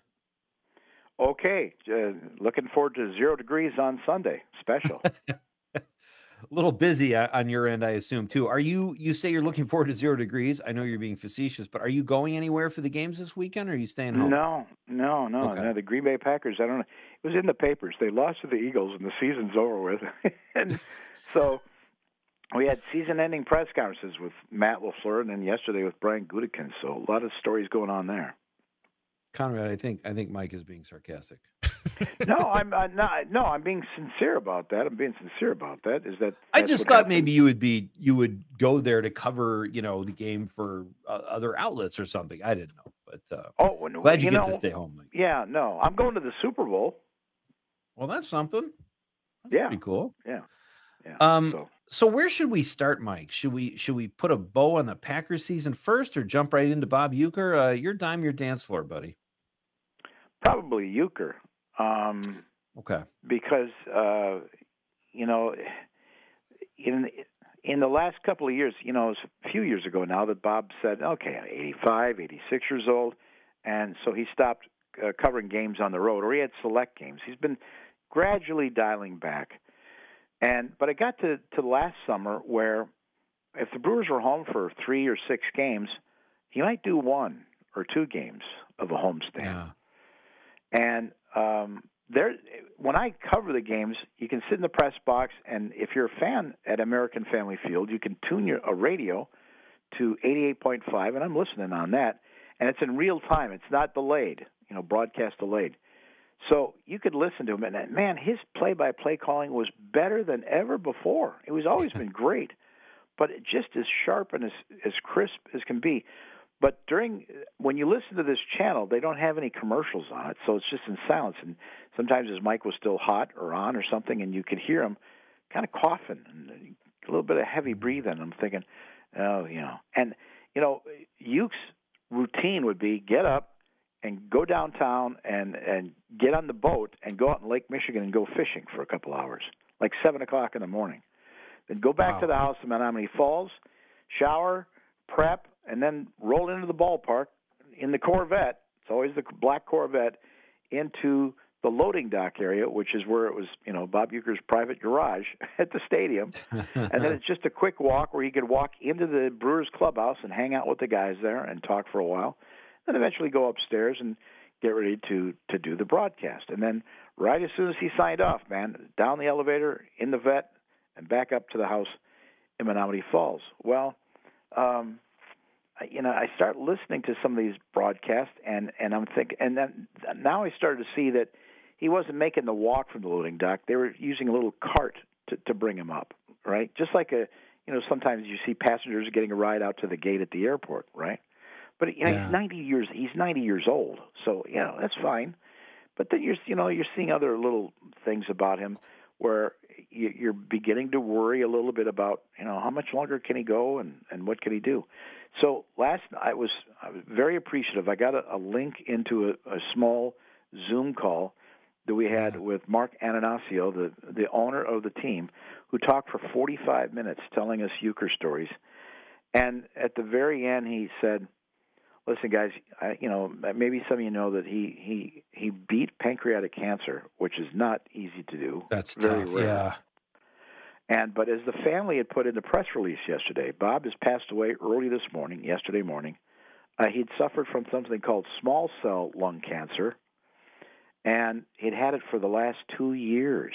Okay. Uh, looking forward to zero degrees on Sunday. Special. A little busy on your end, I assume, too. Are you, you say you're looking forward to zero degrees. I know you're being facetious, but are you going anywhere for the games this weekend, or are you staying home? No, no, no. Okay. no the Green Bay Packers, I don't know. It was in the papers. They lost to the Eagles, and the season's over with. And so we had season-ending press conferences with Matt LaFleur, and then yesterday with Brian Gutekunst. So a lot of stories going on there. Conrad, I think I think Mike is being sarcastic. no, I'm uh, not. No, I'm being sincere about that. I'm being sincere about that. Is that I just thought happened. maybe you would be you would go there to cover, you know, the game for uh, other outlets or something. I didn't know, but uh, oh, well, glad you, you get know, to stay home, Mike. Yeah, no, I'm going to the Super Bowl. Well, that's something. That's yeah, pretty cool. Yeah, yeah. Um, so. so where should we start, Mike? Should we should we put a bow on the Packers season first, or jump right into Bob Uecker? Uh, your dime, your dance floor, buddy. Probably Uecker. Um, okay. Because, uh, you know, in in the last couple of years, you know, it was a few years ago now that Bob said, okay, I'm eighty-five, eighty-six years old, and so he stopped uh, covering games on the road, or he had select games. He's been gradually dialing back. And But it got to, to last summer where if the Brewers were home for three or six games, he might do one or two games of a homestand. Yeah. And um, there, when I cover the games, you can sit in the press box, and if you're a fan at American Family Field, you can tune your a radio to eighty-eight point five, and I'm listening on that, and it's in real time. It's not delayed, you know, broadcast delayed. So you could listen to him, and man, his play-by-play calling was better than ever before. It was always been great, but just as sharp and as as crisp as can be. But during when you listen to this channel, they don't have any commercials on it, so it's just in silence. And sometimes his mic was still hot or on or something, and you could hear him kind of coughing and a little bit of heavy breathing. I'm thinking, oh, you know. And, you know, Uke's routine would be get up and go downtown and, and get on the boat and go out in Lake Michigan and go fishing for a couple hours, like seven o'clock in the morning. Then go back Wow. to the house in Menominee Falls, shower, prep, and then roll into the ballpark in the Corvette. It's always the black Corvette into the loading dock area, which is where it was, you know, Bob Uecker's private garage at the stadium. And then it's just a quick walk where you could walk into the Brewers clubhouse and hang out with the guys there and talk for a while. Then eventually go upstairs and get ready to, to do the broadcast. And then right as soon as he signed off, man, down the elevator, in the vet, and back up to the house in Menominee Falls. Well, um, you know, I start listening to some of these broadcasts, and, and I'm thinking, and then now I started to see that he wasn't making the walk from the loading dock. They were using a little cart to, to bring him up, right? Just like a, you know, sometimes you see passengers getting a ride out to the gate at the airport, right? But you know, Yeah. he's ninety years, he's ninety years old, so you know that's fine. But then you're, you know, you're seeing other little things about him where you- you're beginning to worry a little bit about, you know, how much longer can he go and, and what can he do? So last night I was I was very appreciative. I got a, a link into a, a small Zoom call that we had with Mark Ananasio, the the owner of the team, who talked for forty-five minutes telling us Uecker stories. And at the very end, he said, "Listen, guys, I, you know, maybe some of you know that he he he beat pancreatic cancer, which is not easy to do. That's very tough. rare. Yeah. And but as the family had put in the press release yesterday, Bob has passed away early this morning, yesterday morning. Uh, he'd suffered from something called small cell lung cancer, and he'd had it for the last two years.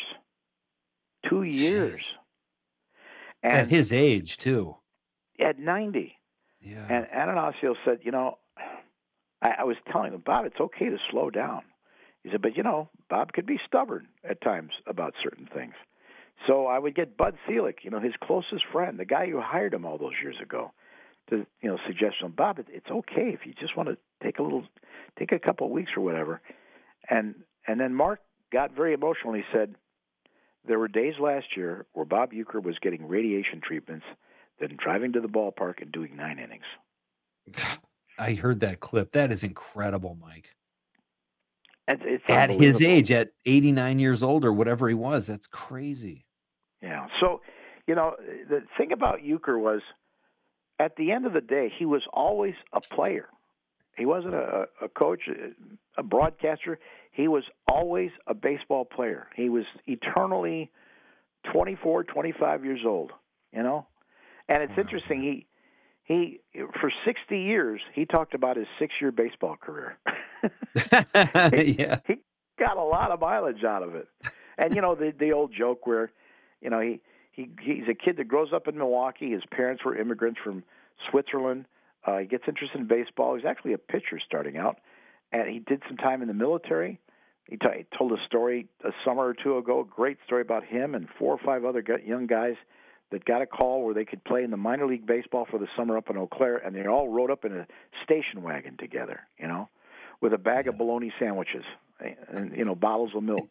Two years. At And his age, too. at ninety. Yeah. And Ananasio said, you know, I, I was telling him, Bob, it's okay to slow down. He said, but, you know, Bob could be stubborn at times about certain things. So I would get Bud Selig, you know, his closest friend, the guy who hired him all those years ago, to, you know, suggest to him, Bob, it, it's okay if you just want to take a little, take a couple of weeks or whatever. And and then Mark got very emotional. And he said, there were days last year where Bob Uecker was getting radiation treatments, then driving to the ballpark and doing nine innings. I heard that clip. That is incredible, Mike. It's, it's at his age, at eighty-nine years old or whatever he was, that's crazy. Yeah. So, you know, the thing about Uecker was, at the end of the day, he was always a player. He wasn't a, a coach, a broadcaster. He was always a baseball player. He was eternally twenty-four, twenty-five years old, you know? And it's wow. interesting, he he for sixty years, he talked about his six-year baseball career. he, yeah. he got a lot of mileage out of it. And, you know, the the old joke where, you know, he, he he's a kid that grows up in Milwaukee. His parents were immigrants from Switzerland. Uh, he gets interested in baseball. He's actually a pitcher starting out. And he did some time in the military. He, t- he told a story a summer or two ago, a great story about him and four or five other young guys that got a call where they could play in the minor league baseball for the summer up in Eau Claire, and they all rode up in a station wagon together, you know, with a bag of bologna sandwiches and, you know, bottles of milk.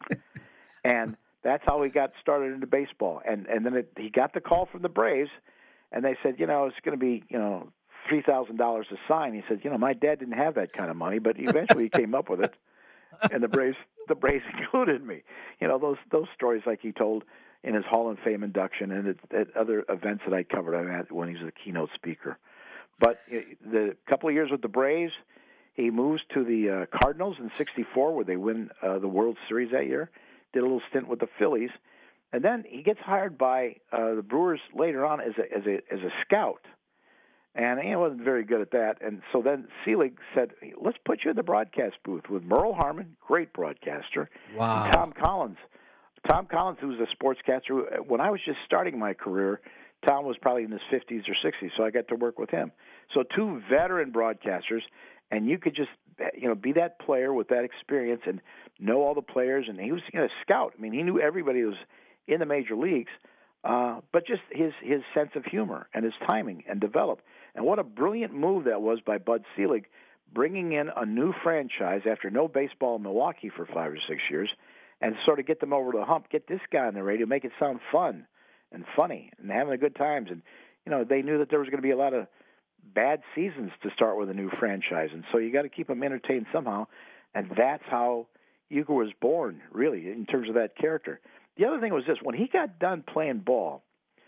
And that's how he got started into baseball. And and then it, he got the call from the Braves, and they said, you know, it's going to be, you know, three thousand dollars to sign. He said, you know, my dad didn't have that kind of money, but eventually he came up with it. And the Braves, the Braves included me. You know, those those stories like he told in his Hall of Fame induction and at, at other events that I covered I had when he was a keynote speaker. But the couple of years with the Braves, he moves to the uh, Cardinals in sixty-four, where they win uh, the World Series that year. Did a little stint with the Phillies, and then he gets hired by uh, the Brewers later on as a as a as a scout. And he wasn't very good at that. And so then Selig said, let's put you in the broadcast booth with Merle Harmon, great broadcaster, wow. and Tom Collins. Tom Collins, who was a sportscaster, when I was just starting my career, Tom was probably in his fifties or sixties, so I got to work with him. So two veteran broadcasters, and you could just, you know, be that player with that experience and know all the players. And he was, you know, a scout. I mean, he knew everybody who was in the major leagues, uh, but just his, his sense of humor and his timing and develop. And what a brilliant move that was by Bud Selig, bringing in a new franchise after no baseball in Milwaukee for five or six years, and sort of get them over the hump, get this guy on the radio, make it sound fun and funny and having a good times. And, you know, they knew that there was going to be a lot of bad seasons to start with a new franchise, and so you got to keep them entertained somehow. And that's how Uecker was born, really, in terms of that character. The other thing was this: when he got done playing ball,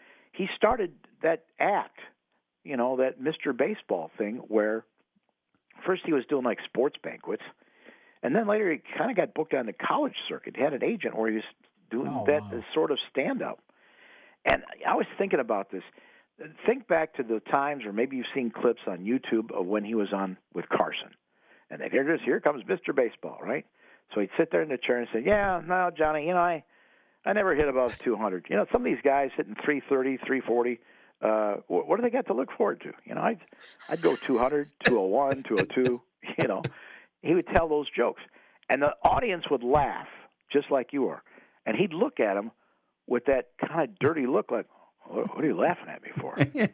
he started that act, you know, that Mister Baseball thing, where first he was doing like sports banquets, and then later he kind of got booked on the college circuit. He had an agent where he was doing oh, that wow. sort of stand-up. And I was thinking about this. Think back to the times, or maybe you've seen clips on YouTube of when he was on with Carson. And then here, here comes Mister Baseball, right? So he'd sit there in the chair and say, yeah, no, Johnny, you know, I, I never hit above two hundred. You know, some of these guys hitting three thirty, three forty, uh, what, what do they got to look forward to? You know, I'd, I'd go two hundred, two oh one, two oh two, you know. He would tell those jokes. And the audience would laugh, just like you are. And he'd look at them with that kind of dirty look like, what, what are you laughing at me for?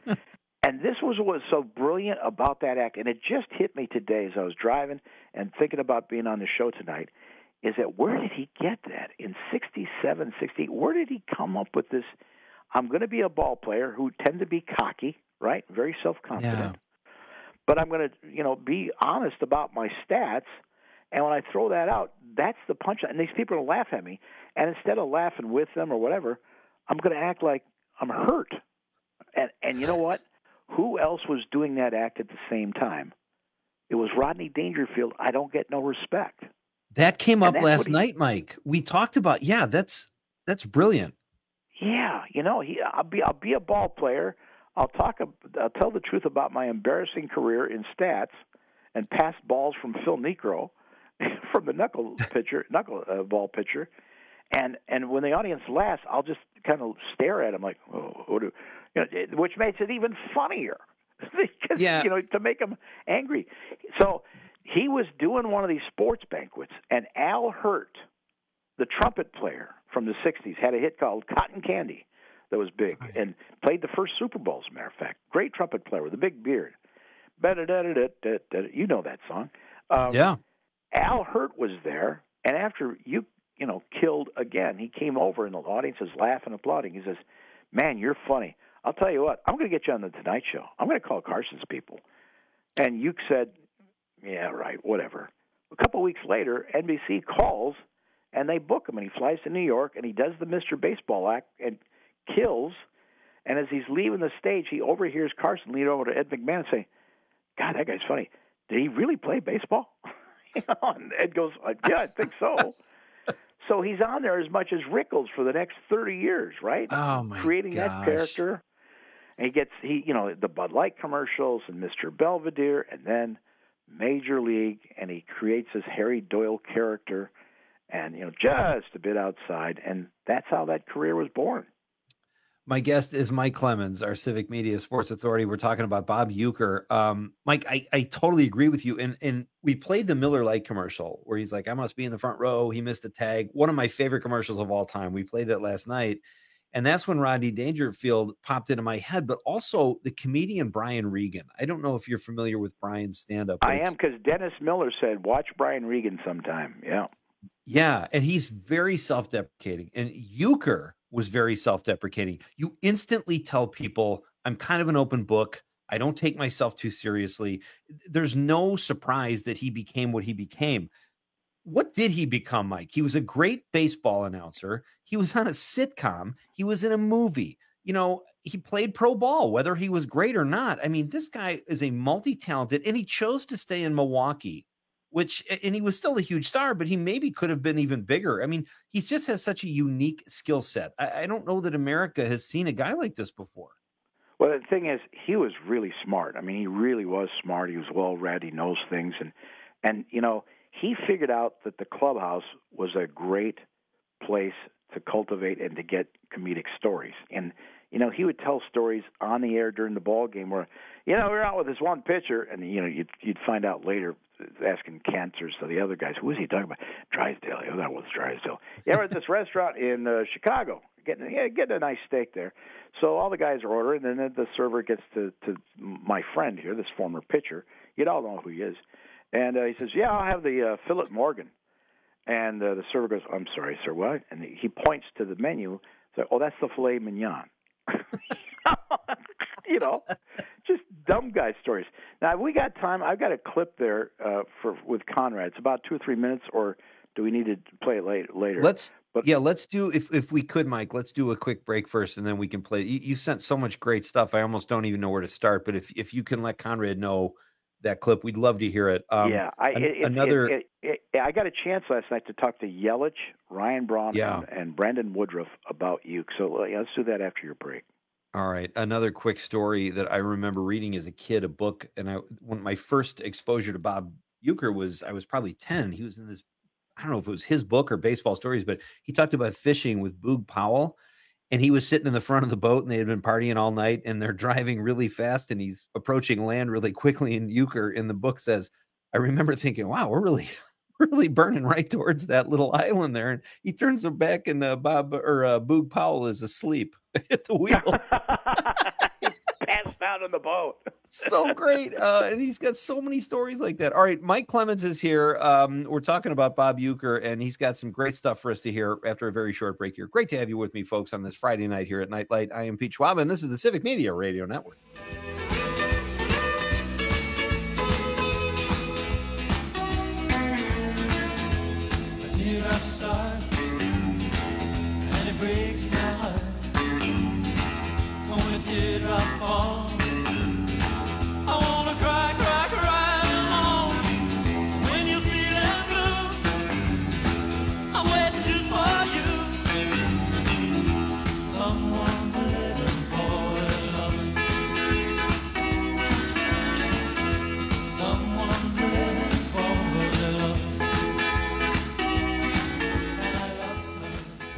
And this was what was so brilliant about that act. And it just hit me today as I was driving and thinking about being on the show tonight, is that where did he get that? In sixty-seven, sixty-eight, where did he come up with this? I'm going to be a ball player who tend to be cocky, right? Very self-confident. Yeah. But I'm going to, you know, be honest about my stats. And when I throw that out, that's the punchline. And these people will laugh at me. And instead of laughing with them or whatever, I'm going to act like I'm hurt. And and you know what? Who else was doing that act at the same time? It was Rodney Dangerfield. I don't get no respect. That came And up that's last what he- night, Mike. We talked about, yeah, that's that's brilliant. Yeah, you know, he, I'll be I'll be a ball player. I'll talk. I'll tell the truth about my embarrassing career in stats and pass balls from Phil Niekro, from the knuckle pitcher, knuckle uh, ball pitcher, and and when the audience laughs, I'll just kind of stare at him like, oh, what do, you know, it- which makes it even funnier. because, Yeah. you know, to make him angry. So he was doing one of these sports banquets, and Al Hurt, the trumpet player from the sixties, had a hit called Cotton Candy that was big, and played the first Super Bowl, as a matter of fact. Great trumpet player with a big beard. You know that song. Um, yeah. Al Hurt was there, and after you, you know, killed again, he came over, and the audience is laughing, applauding. He says, man, you're funny. I'll tell you what, I'm going to get you on the Tonight Show. I'm going to call Carson's people. And Uke said, yeah, right, whatever. A couple of weeks later, N B C calls, and they book him, and he flies to New York, and he does the Mister Baseball act and kills. And as he's leaving the stage, he overhears Carson lean over to Ed McMahon and say, God, that guy's funny. Did he really play baseball? You know, and Ed goes, yeah, I think so. So he's on there as much as Rickles for the next thirty years, right? Oh, my Creating gosh. that character. And he gets, he, you know, the Bud Light commercials and Mister Belvedere, and then Major League, and he creates this Harry Doyle character, and, you know, just a bit outside. And that's how that career was born. My guest is Mike Clemens, our Civic Media Sports Authority. We're talking about Bob Uecker. Um, Mike, I, I totally agree with you. And and we played the Miller Lite commercial where he's like, I must be in the front row. He missed a tag. One of my favorite commercials of all time. We played it last night. And that's when Rodney Dangerfield popped into my head, but also the comedian Brian Regan. I don't know if you're familiar with Brian's stand-up. I am, because Dennis Miller said, watch Brian Regan sometime. Yeah. Yeah, and he's very self-deprecating. And Uecker was very self-deprecating. You instantly tell people, I'm kind of an open book. I don't take myself too seriously. There's no surprise that he became what he became. What did he become, Mike? He was a great baseball announcer. He was on a sitcom. He was in a movie. You know, he played pro ball, whether he was great or not. I mean, this guy is a multi-talented, and he chose to stay in Milwaukee, which, and he was still a huge star, but he maybe could have been even bigger. I mean, he just has such a unique skill set. I, I don't know that America has seen a guy like this before. Well, the thing is, he was really smart. I mean, he really was smart. He was well-read. He knows things. And, and you know, he figured out that the clubhouse was a great place to cultivate and to get comedic stories. And, you know, he would tell stories on the air during the ball game where, you know, we're out with this one pitcher, and, you know, you'd, you'd find out later, asking Kent or so the other guys, who was he talking about? Drysdale. Oh, that was Drysdale. Yeah, we're at this restaurant in uh, Chicago, getting yeah, getting a nice steak there. So all the guys are ordering, and then the server gets to, to my friend here, this former pitcher. You'd all know who he is. And uh, he says, yeah, I'll have the uh, Philip Morgan. And uh, the server goes, I'm sorry, sir, what? And he points to the menu. So, oh, that's the filet mignon. You know, just dumb guy stories. Now, have we got time? I've got a clip there uh, for with Conrad. It's about two or three minutes, or do we need to play it late, later? Let's, but, yeah, let's do, if if we could, Mike, let's do a quick break first, and then we can play. You, you sent so much great stuff. I almost don't even know where to start, but if, if you can let Conrad know that clip, we'd love to hear it. Um, yeah, I, an, it, it, another. It, it, it, I got a chance last night to talk to Yelich, Ryan Braun, Yeah. and, and Brandon Woodruff about you. So uh, yeah, let's do that after your break. All right. Another quick story that I remember reading as a kid, a book. And I, when my first exposure to Bob Uecker was, I was probably ten. He was in this, I don't know if it was his book or Baseball Stories, but he talked about fishing with Boog Powell. And he was sitting in the front of the boat, and they had been partying all night, and they're driving really fast, and he's approaching land really quickly. And Uecker in the book says, I remember thinking, wow, we're really, really burning right towards that little island there. And he turns them back, and uh, Bob or uh, Boog Powell is asleep at the wheel. Passed out on the boat. So great. Uh, and he's got so many stories like that. All right. Mike Clemens is here. Um, we're talking about Bob Uecker, and he's got some great stuff for us to hear after a very short break here. Great to have you with me, folks, on this Friday night here at Nightlight. I am Pete Schwab, and this is the Civic Media Radio Network. A teardrop star, and it breaks my heart. When a teardrop falls, I wanna cry, cry, cry alone. When you're feeling blue, I'm waiting just for you. Someone's living for their love. Someone's living for their love. And I love them.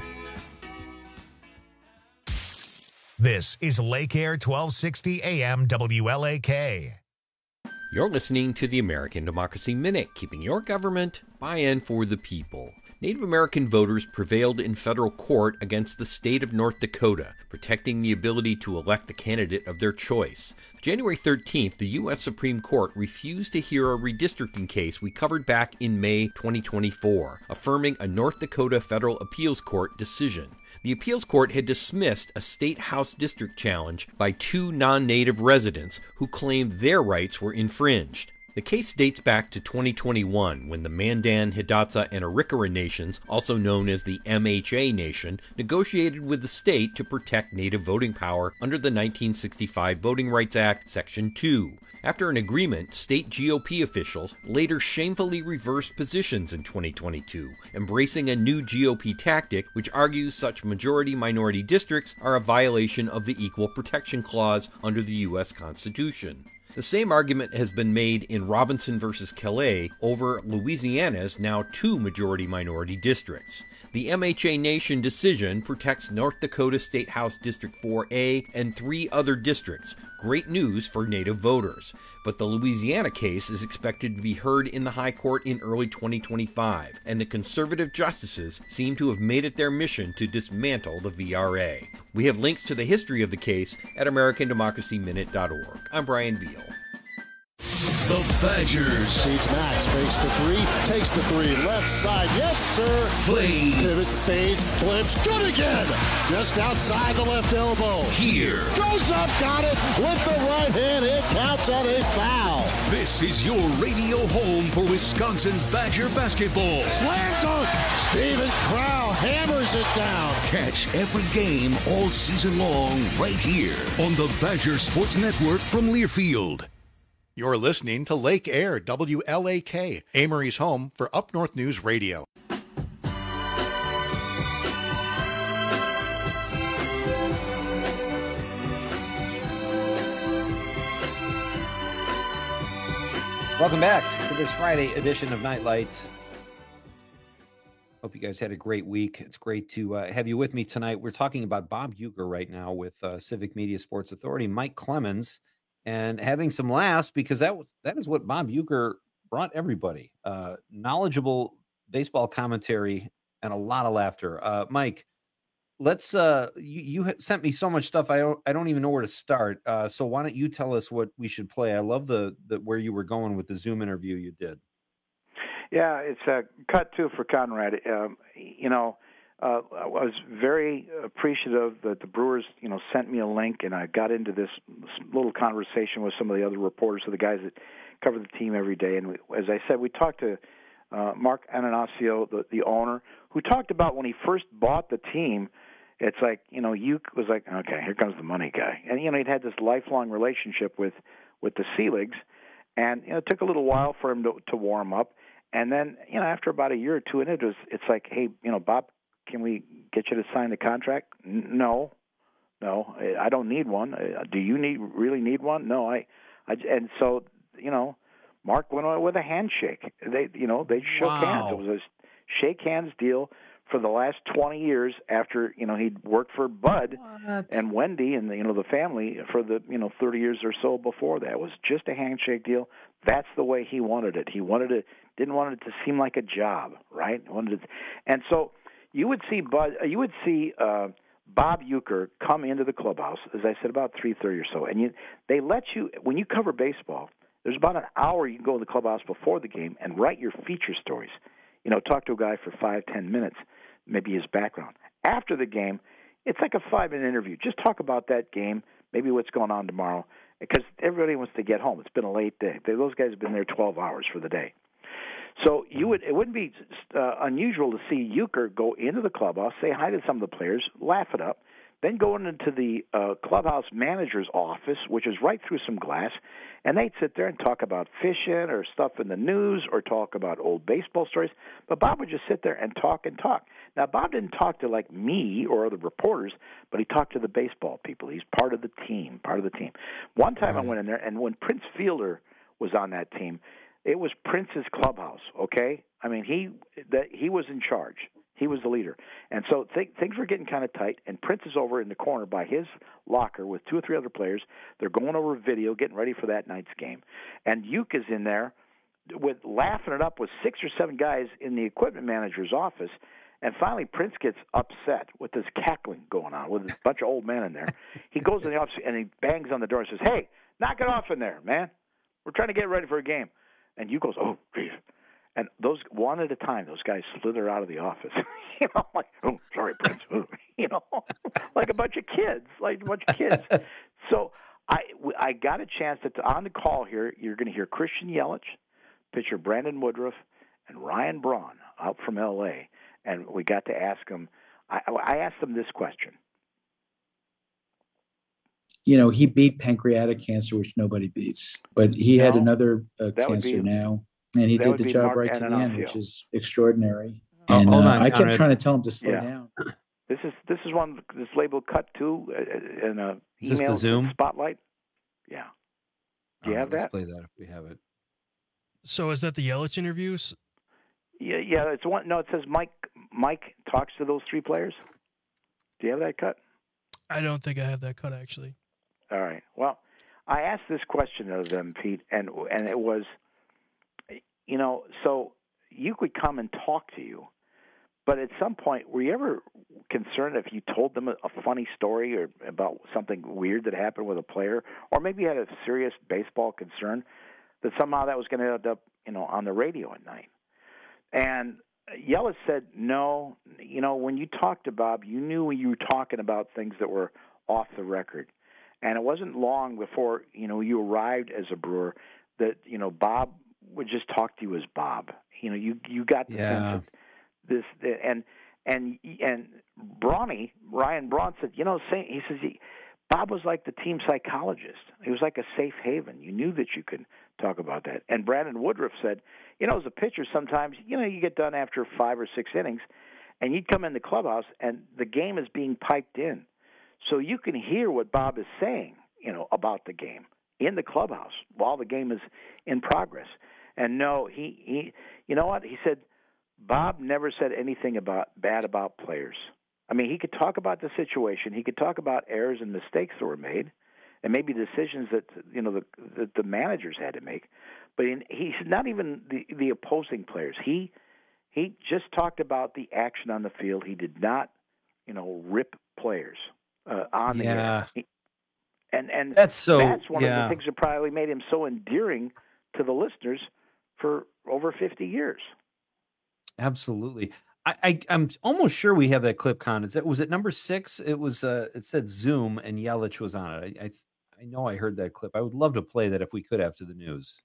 This is Lake Air twelve sixty A M W L A K. You're listening to the American Democracy Minute, keeping your government by and for the people. Native American voters prevailed in federal court against the state of North Dakota, protecting the ability to elect the candidate of their choice. January thirteenth, the U S Supreme Court refused to hear a redistricting case we covered back in May twenty twenty-four, affirming a North Dakota Federal Appeals Court decision. The appeals court had dismissed a state house district challenge by two non-native residents who claimed their rights were infringed. The case dates back to twenty twenty-one, when the Mandan, Hidatsa, and Arikara nations, also known as the M H A Nation, negotiated with the state to protect native voting power under the nineteen sixty-five Voting Rights Act, Section two. After an agreement, state G O P officials later shamefully reversed positions in twenty twenty-two, embracing a new G O P tactic which argues such majority-minority districts are a violation of the Equal Protection Clause under the U S Constitution. The same argument has been made in Robinson versus Calais over Louisiana's now two majority-minority districts. The M H A Nation decision protects North Dakota State House District four A and three other districts. Great news for Native voters. But the Louisiana case is expected to be heard in the High Court in early twenty twenty-five, and the conservative justices seem to have made it their mission to dismantle the V R A. We have links to the history of the case at American Democracy Minute dot org. I'm Brian Beal. The Badgers. Feeds Max, fakes the three, takes the three, left side, yes sir. Play. Pivots, fades, flips, good again. Just outside the left elbow. Here. Goes up, got it, with the right hand, it counts on a foul. This is your radio home for Wisconsin Badger basketball. Slam dunk, Steven Crowl hammers it down. Catch every game all season long right here on the Badger Sports Network from Learfield. You're listening to Lake Air, W L A K, Amory's home for Up North News Radio. Welcome back to this Friday edition of Nightlight. Hope you guys had a great week. It's great to uh, have you with me tonight. We're talking about Bob Uecker right now with uh, Civic Media Sports Authority, Mike Clemens, and having some laughs because that was that is what Bob Uecker brought everybody. Uh, knowledgeable baseball commentary and a lot of laughter. Uh, Mike, let's uh, you, you sent me so much stuff. I don't I don't even know where to start. Uh, so why don't you tell us what we should play? I love the, the where you were going with the Zoom interview you did. Yeah, it's a cut two for Conrad. Um, you know, uh, I was very appreciative that the Brewers, you know, sent me a link, and I got into this little conversation with some of the other reporters, so the guys that cover the team every day. And we, as I said, we talked to uh, Mark Ananasio, the, the owner, who talked about when he first bought the team. It's like, you know, you was like, okay, here comes the money guy, and you know, he'd had this lifelong relationship with with the Seeligs, and you know, it took a little while for him to, to warm up. And then, you know, after about a year or two in it, it was, it's like, hey, you know, Bob, can we get you to sign the contract? N- no, no, I don't need one. Do you need really need one? No, I, I and so, you know, Mark went on with a handshake. They, you know, they shook Wow. hands. It was a shake hands deal for the last twenty years after, you know, he'd worked for Bud What? and Wendy and, you know, the family for the, you know, thirty years or so before that. It was just a handshake deal. That's the way he wanted it. He wanted it, didn't want it to seem like a job, right? Wanted it, and so you would see Bud, you would see uh, Bob Uecker come into the clubhouse, as I said, about three thirty or so, and you, they let you, when you cover baseball, there's about an hour you can go to the clubhouse before the game and write your feature stories. You know, talk to a guy for five, ten minutes, maybe his background. After the game, it's like a five-minute interview. Just talk about that game, maybe what's going on tomorrow, because everybody wants to get home. It's been a late day. Those guys have been there twelve hours for the day. So you would it wouldn't be uh, unusual to see Uecker go into the clubhouse, say hi to some of the players, laugh it up, then go into the uh, clubhouse manager's office, which is right through some glass, and they'd sit there and talk about fishing or stuff in the news or talk about old baseball stories. But Bob would just sit there and talk and talk. Now, Bob didn't talk to, like, me or other reporters, but he talked to the baseball people. He's part of the team, part of the team. One time I went in there, and when Prince Fielder was on that team, it was Prince's clubhouse, okay? I mean, he that he was in charge. He was the leader. And so th- things were getting kind of tight, and Prince is over in the corner by his locker with two or three other players. They're going over video, getting ready for that night's game. And Ueck is in there with laughing it up with six or seven guys in the equipment manager's office. And finally, Prince gets upset with this cackling going on with a bunch of old men in there. He goes in the office and he bangs on the door and says, "Hey, knock it off in there, man. We're trying to get ready for a game." And you goes, "Oh, geez." And those, one at a time, those guys slither out of the office. you know, like, "Oh, sorry, Prince." you know, like a bunch of kids, like a bunch of kids. So I, I got a chance to, on the call here, you're going to hear Christian Yelich, pitcher Brandon Woodruff, and Ryan Braun out from L A, and we got to ask them, I, I asked them this question. You know, he beat pancreatic cancer, which nobody beats. But he No, had another uh, that would cancer be- now, and he that did would the be job Mark right to the end, Ananafio. which is extraordinary. Oh, And hold uh, on, I kept Conrad. trying to tell him to slow Yeah. down. This is this is one this label cut to uh, in a Is this the email Zoom? spotlight. Yeah. Do you All have right, that? Let's play that if we have it. So is that the Yelich interviews? Yeah, yeah. It's one. No, it says Mike. Mike talks to those three players. Do you have that cut? I don't think I have that cut actually. All right. Well, I asked this question of them, Pete, and and it was, you know, so you could come and talk to you, but at some point, were you ever concerned if you told them a, a funny story or about something weird that happened with a player, or maybe you had a serious baseball concern, that somehow that was going to end up, you know, on the radio at night? And Yelich said, no, you know, when you talked to Bob, you knew you were talking about things that were off the record. And it wasn't long before, you know, you arrived as a Brewer that, you know, Bob would just talk to you as Bob. You know, you you got the Yeah. sense of this, and and and Brawny, Ryan Braun said, you know, say, he says he, Bob was like the team psychologist. He was like a safe haven. You knew that you could talk about that. And Brandon Woodruff said, you know, as a pitcher, sometimes, you know, you get done after five or six innings, and you'd come in the clubhouse, and the game is being piped in. So you can hear what Bob is saying, you know, about the game in the clubhouse while the game is in progress. And no, he, he you know what? He said Bob never said anything about bad about players. I mean, he could talk about the situation. He could talk about errors and mistakes that were made, and maybe decisions that, you know, the that the managers had to make. But in, he's not even the the opposing players. He he just talked about the action on the field. He did not, you know, rip players uh, on the Yeah. air. He, and and That's so- that's one of yeah. the things that probably made him so endearing to the listeners for over fifty years. Absolutely. I, I I'm almost sure we have that clip, Con. Is that was it number six? It was uh it said Zoom and Yelich was on it. I I, I know I heard that clip. I would love to play that if we could after the news.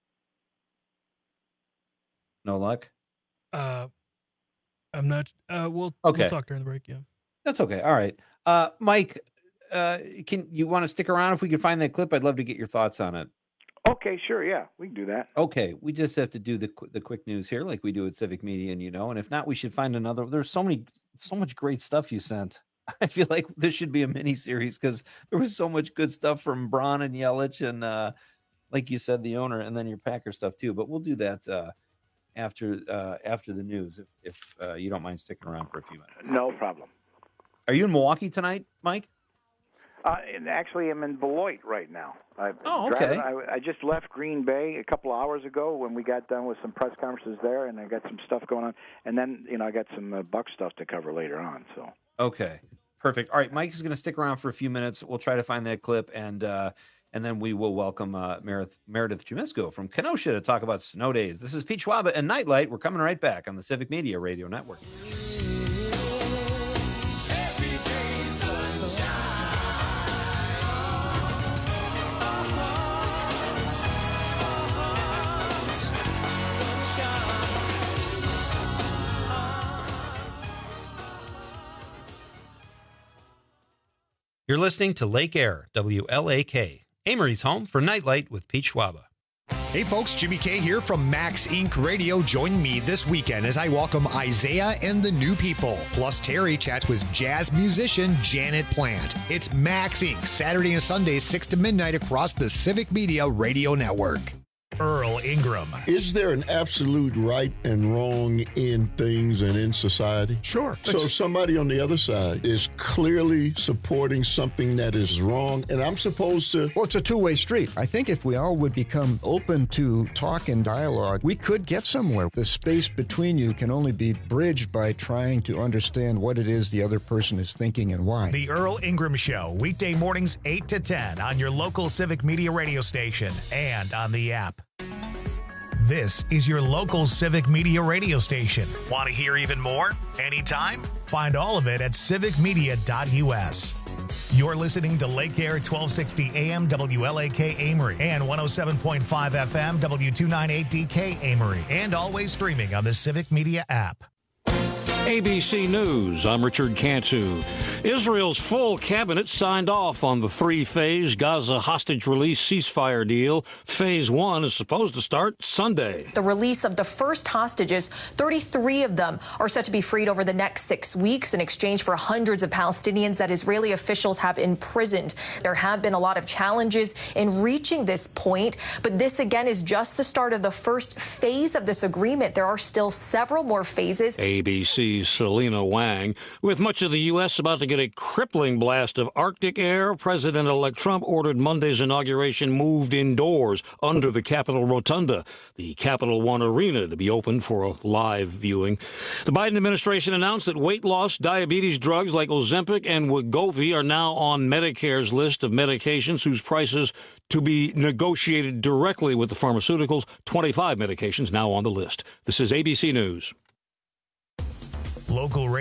No luck? Uh, I'm not. Uh, we'll Okay. we'll talk during the break. Yeah. That's okay. All right. Uh Mike, uh can you want to stick around if we can find that clip? I'd love to get your thoughts on it. Okay, sure, yeah, we can do that. Okay, we just have to do the qu- the quick news here, like we do at Civic Media, and you know, and if not, we should find another. There's so many, so much great stuff you sent. I feel like this should be a mini series because there was so much good stuff from Braun and Yelich, and uh, like you said, the owner, and then your Packer stuff too. But we'll do that uh, after uh, after the news, if if uh, you don't mind sticking around for a few minutes. No problem. Are you in Milwaukee tonight, Mike? Uh, and actually, I'm in Beloit right now. I, Oh, okay. I, I just left Green Bay a couple of hours ago when we got done with some press conferences there, and I got some stuff going on. And then, you know, I got some uh, Buck stuff to cover later on. So. Okay, perfect. All right, Mike is going to stick around for a few minutes. We'll try to find that clip, and uh, and then we will welcome uh, Meredith, Meredith Jamesko from Kenosha to talk about snow days. This is Pete Schwaba and Nightlight. We're coming right back on the Civic Media Radio Network. You're listening to Lake Air, W L A K, Amory's home for Nightlight with Pete Schwaba. Hey folks, Jimmy K here from Max Incorporated. Radio. Join me this weekend as I welcome Isaiah and the New People. Plus Terry chats with jazz musician Janet Plant. It's Max Incorporated, Saturday and Sunday, six to midnight across the Civic Media Radio Network. Earl Ingram. Is there an absolute right and wrong in things and in society? Sure. So if somebody on the other side is clearly supporting something that is wrong, and I'm supposed to... Well, it's a two-way street. I think if we all would become open to talk and dialogue, we could get somewhere. The space between you can only be bridged by trying to understand what it is the other person is thinking and why. The Earl Ingram Show, weekday mornings eight to ten on your local Civic Media radio station and on the app. This is your local Civic Media radio station. Want to hear even more? Anytime? Find all of it at civic media dot u s. You're listening to Lake Air twelve sixty A M W L A K Amory and one oh seven point five F M W two ninety-eight D K Amory, and always streaming on the Civic Media app. A B C News, I'm Richard Cantu. Israel's full cabinet signed off on the three-phase Gaza hostage release ceasefire deal. Phase one is supposed to start Sunday. The release of the first hostages, thirty-three of them are set to be freed over the next six weeks in exchange for hundreds of Palestinians that Israeli officials have imprisoned. There have been a lot of challenges in reaching this point, but this again is just the start of the first phase of this agreement. There are still several more phases. A B C's Selena Wang. With much of the U S about to get a crippling blast of Arctic air, President-elect Trump ordered Monday's inauguration moved indoors under the Capitol Rotunda, the Capital One Arena, to be open for a live viewing. The Biden administration announced that weight loss, diabetes drugs like Ozempic and Wegovy are now on Medicare's list of medications whose prices to be negotiated directly with the pharmaceuticals. twenty-five medications now on the list. This is A B C News. Local